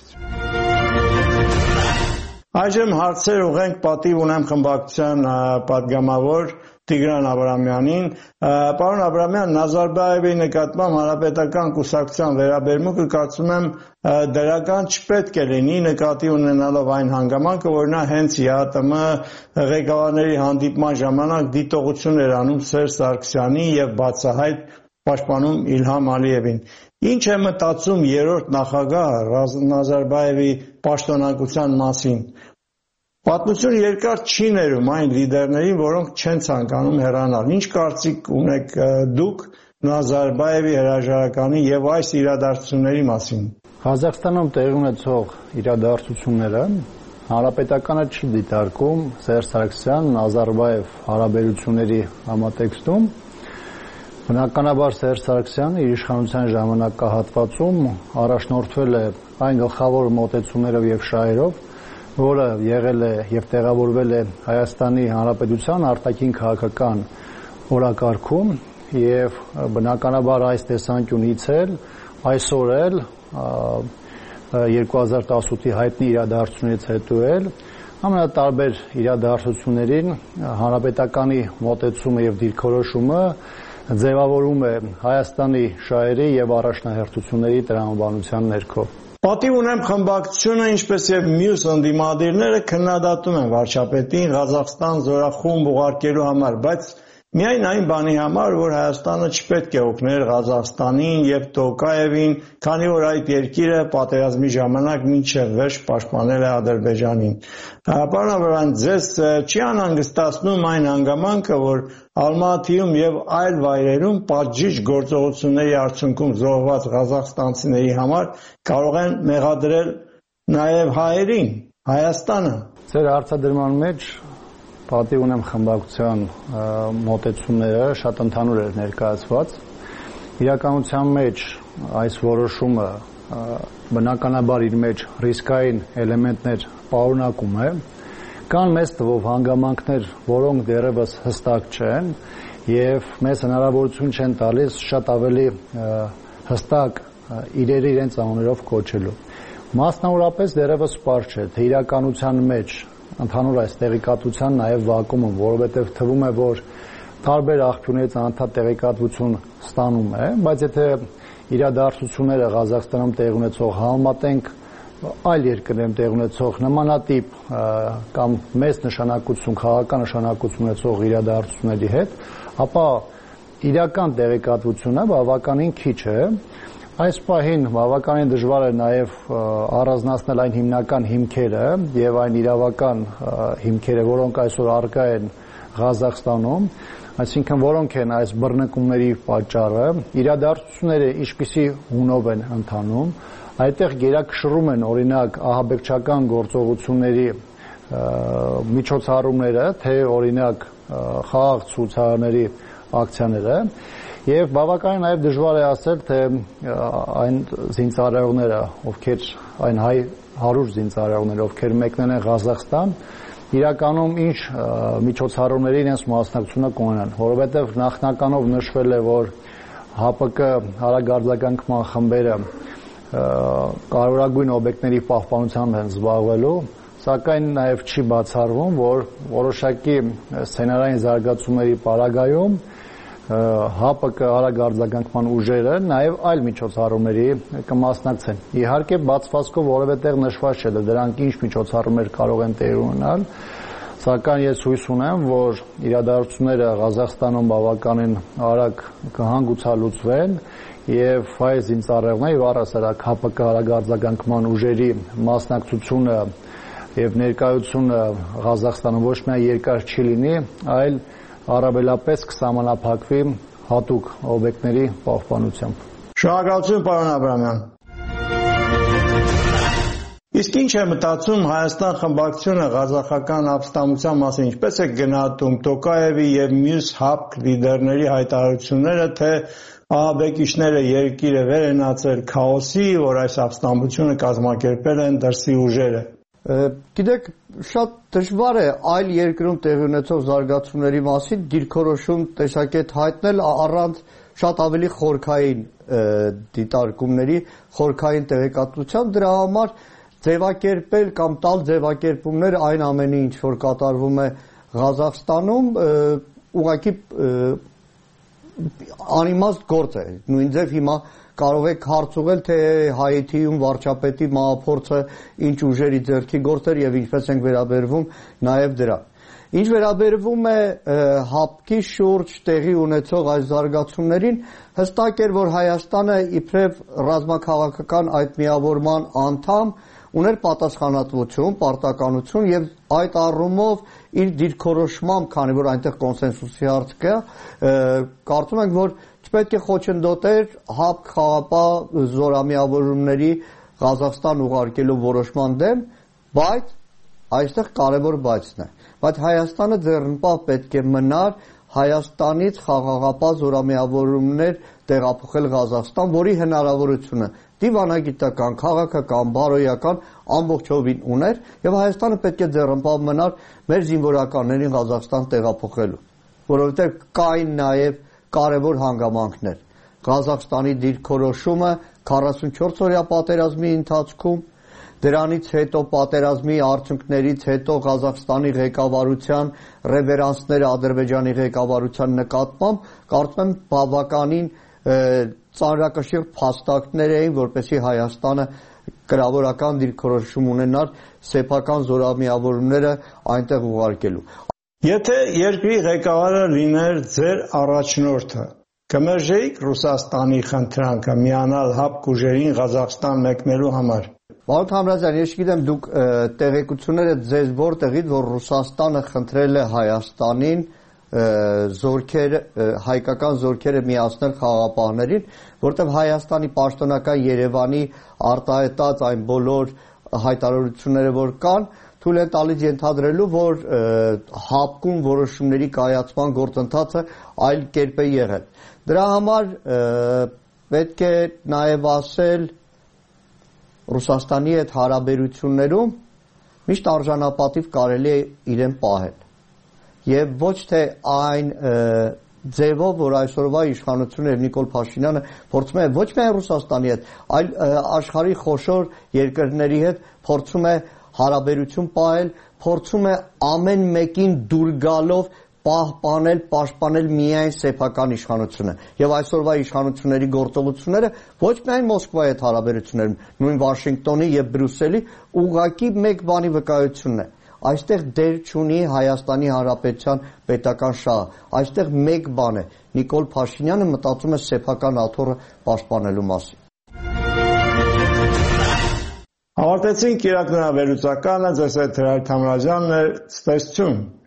Այժմ հարցեր ուղենք պատիվ ունեմ խմբակցության պատգամավոր Տիգրան Աբրամյանին։ Պարոն Աբրամյան, Նազարբաևի նկատմամբ հանրապետական կուսակցության վերաբերմունքը կարծում եմ դրական չպետք է լինի, նկատի ունենալով այն հանգամանքը, որ նա հենց ԵԱՏՄ ղեկավարների հանդիպման ժամանակ դիտողություն էր անում Սերժ Սարգսյանի եւ բացահայտ պաշտպանում Իլհամ Ալիևին։ Ինչ է մտածում երրորդ նախագահ Նազարբաևի պաշտոնակության մասին։ Պատմությունը երկար չի ներում այն լիդերներին, որոնք չեն ցանկանում հեռանալ։ Ինչ կարծիք ունեք դուք Նազարբաևի հրաժարականի եւ այս իրադարձությունների մասին։ Ղազախստանում տեղի ունեցող իրադարձությունները հանրապետականը չի դիտարկում Սերժ Սարգսյան-Նազարբաև հարաբերությունների համատեքստում։ Բնականաբար Սերժ Սարգսյանը իր իշխանության ժամանակահատվածում առաջնորդվել է այն գլխավոր մոտեցումներով եւ շահերով, որը եղել է եւ տեղավորվել է Հայաստանի Հանրապետության արտաքին քաղաքական օրակարգում եւ բնականաբար այս տեսանկյունից էլ այսօր էլ 2018-ի հայտնի իրադարձությունից հետո էլ ամենատարբեր իրադարձություններին հանրապետականի մոտեցումը եւ դիրքորոշումը ձևավորում է Հայաստանի շահերի եւ առաջնահերթությունների տրամաբանության ներքո։ Պատիվ ունեմ խմբակցությունը, ինչպես եւ մյուս ընդդիմադիրները քննադատում են վարչապետին Ղազախստան զորախումբ ուղարկելու համար, բայց միայն այն բանի համար, որ Հայաստանը չպետք է օգներ Ղազախստանին եւ Տոկաևին, քանի որ այդ երկիրը պատերազմի ժամանակ մինչև վերջ պաշտպանել է Ադրբեջանին։ Պարոն Աբրամյան, ձեզ չի անհանգստացնում այն հանգամանքը, որ Ալմատիում եւ այլ վայրերում պատժիչ գործողությունների արդյունքում զոհված ղազախստանցիների համար կարող են մեղադրել նաեւ հայերին, Հայաստանը։ Ձեր հարցադրման մեջ պատիվ ունեմ խմբակցության մոտեցումները շատ ընդհանուր էր ներկայացված իրականության մեջ այս որոշումը բնականաբար իր մեջ ռիսկային էլեմենտներ պարունակում է, կան մեծ թվով հանգամանքներ, որոնք դեռևս հստակ չեն եւ մեզ հնարավորություն չեն տալիս շատ ավելի հստակ իրերը իրենց անուններով կոչելու։ Մասնավորապես դեռևս պարզ չէ, թե իրականության մեջ ընդհանուր այս տեղեկատվության նաև վակումը, որովհետև թվում է, որ տարբեր աղբյուրներից անընդհատ տեղեկատվություն ստանում է, բայց եթե իրադարձությունները Ղազախստանում տեղի ունեցող համեմատենք այլ երկրներում տեղի ունեցող նմանատիպ կամ մեծ նշանակություն, քաղաքական նշանակություն ունեցող իրադարձությունների հետ, ապա իրական տեղեկատվությունը բավականին քիչ է։ Այս պահին բավականին դժվար է նաև առանձնացնել այն հիմնական հիմքերը եւ այն իրավական հիմքերը, որոնք այսօր առկա են Ղազախստանում, այսինքն որոնք են այս բռնկումների պատճառը, իրադարձությունները ինչպիսի հունով են ընթանում, այդտեղ գերակշռում են օրինակ ահաբեկչական գործողությունների միջոցառումները, թե օրինակ խաղաղ ցուցարարների ակցիաները եւ բավականին նաեւ դժվար է ասել, թե այն զինծառայողները, ովքեր այն 100 զինծառայողները, ովքեր մեկնել են Ղազախստան, իրականում ինչ միջոցառումների իրենց մասնակցությունը կունենան, որովհետեւ նախնականով նշվել է, որ ՀԱՊԿ հարագարձականկման խմբերը կարևորագույն օբյեկտների պահպանությամբ են զբաղվելու, սակայն նաեւ չի բացառվում, որ որոշակի սցենարային զարգացումների պարագայում ՀԱՊԿ հարագարձականկման ուժերը նաև այլ միջոցառումների կմասնակցեն։ Իհարկե բացվածքով որևէ տեղ նշված չէ, դրանք ինչ միջոցառումներ կարող են տեղի ունենալ, սակայն ես հույս ունեմ, որ իրադարձությունները Ղազախստանում բավականին արագ կհանգուցալուծվեն եւ հայ զինծառայողները եւ առհասարակ ՀԱՊԿ հարագարձականկման ուժերի մասնակցությունը եւ ներկայությունը Ղազախստանում ոչ միայն երկար չի լինի, այլ առավելապես կսահմանափակվի հատուկ օբյեկտների պահպանությամբ։ Շնորհակալություն, պարոն Աբրամյան։ Իսկ ինչ է մտածում Հայաստան խմբակցությունը ղազախական ապստամբության մասին, ինչպես է գնահատում Տոկաևի եւ մյուս ՀԱՊԿ լիդերների հայտարարությունները, թե ահաբեկիչները երկիրը վեր են ածել քաոսի, որ այս ապստամբությունը կազմակերպել են դրսի ուժերը։ Գիտեք, շատ դժվար է այլ երկրում տեղի ունեցող զարգացումների մասին դիրքորոշում տեսակետ հայտնել առանց շատ ավելի խորքային դիտարկումների, խորքային տեղեկատվության, դրա համար ձևակերպել կամ տալ ձևակերպումներ այն ամենի, ինչ որ կատարվում է Ղազախստանում, ուղղակի անիմաստ գործ է։ Նույն ձև հիմա կարող եք հարց ուղղել, թե Հայիթիում վարչապետի մահափորձը ինչ ուժերի ձեռքի գործ էր եւ ինչպես ենք վերաբերվում նաեւ դրան։ Ինչ վերաբերվում է ՀԱՊԿ-ի շուրջ տեղի ունեցող այս զարգացումներին, հստակ էր, որ Հայաստանը իբրև ռազմաքաղաքական այդ միավորման անդամ ուներ պատասխանատվություն, պարտականություն եւ այդ առումով իր դիրքորոշմամբ, քանի որ այնտեղ կոնսենսուսի հարց կա, կարծում ենք, որ չպետք է խոչընդոտեր ՀԱՊԿ խաղապահ զորամիավորումների Ղազախստան ուղարկելու որոշման դեմ, բայց այստեղ կարևոր բայցն է։ Բայց Հայաստանը ձեռնպահ պետք է մնար Հայաստանից խաղաղապահ զորամիավորումներ տեղափոխել Ղազախստան, որի հնարավորությունը դիվանագիտական, քաղաքական, բարոյական ամբողջովին ուներ եւ Հայաստանը պետք է ձեռնպահ մնար մեր զինվորականներին Ղազախստան տեղափոխելու, որովհետեւ կային նաեւ կարևոր հանգամանքներ։ Ղազախստանի դիրքորոշումը 44-օրյա պատերազմի ընթացքում, դրանից հետո պատերազմի արդյունքներից հետո Ղազախստանի ղեկավարության ռևերանսները Ադրբեջանի ղեկավարության նկատմամբ, կարծում եմ բավականին ծանրակշիռ փաստարկներ էին, որպեսզի Հայաստանը կրավորական դիրքորոշում ունենար սեփական զորամիավորումները այնտեղ ուղարկելու։ Եթե երկրի ղեկավարը լիներ ձեր առաջնորդը, կմերժեիք Ռուսաստանի խնդրանքը միանալ ՀԱՊԿ ուժերին Ղազախստան մեկնելու համար։ Պարոն Թամրազյան, ես չգիտեմ դուք տեղեկությունները ձեզ որտեղից, որ Ռուսաստանը խնդրել է Հայաստանին հայկական զորքերը միացնել խաղապահներին, որտեղ Հայաստանի պաշտոնական Երևանի արտահայտած այն բոլոր հայտարարությունները, որ կան, թույլ են տալիս ենթադրելու, որ ՀԱՊԿ-ում որոշումների կայացման գործընթացը այլ կերպ է եղել։ Դրա համար պետք է նաև ասել Ռուսաստանի հետ հարաբերություններում միշտ արժանապատիվ կարելի է իրեն պահել եւ ոչ թե այն ձևով, որ այսօրվա իշխանությունը եւ Նիկոլ Փաշինյանը փորձում է ոչ միայն Ռուսաստանի հետ, այլ աշխարհի խոշոր երկրների հետ փորձում է հարաբերություն պահել, փորձում է ամեն մեկին դուր գալով պահպանել, պաշտպանել միայն սեփական իշխանությունը։ Եվ այսօրվա իշխանությունների գործողությունները ոչ միայն Մոսկվայի հետ հարաբերություններում, նույն Վաշինգտոնի եւ Բրյուսելի ուղղակի մեկ բանի վկայությունն է։ Այստեղ դեր չունի Հայաստանի Հանրապետության պետական շահը։ Այստեղ մեկ բան է՝ Նիկոլ Փաշինյանը մտածում է սեփական աթոռը պաշտպանելու մասին։ Ավարտեցինք իրաքնահավերուցականը, ձեզ հետ Հրայր Թամրազյանն է, ցտեսություն։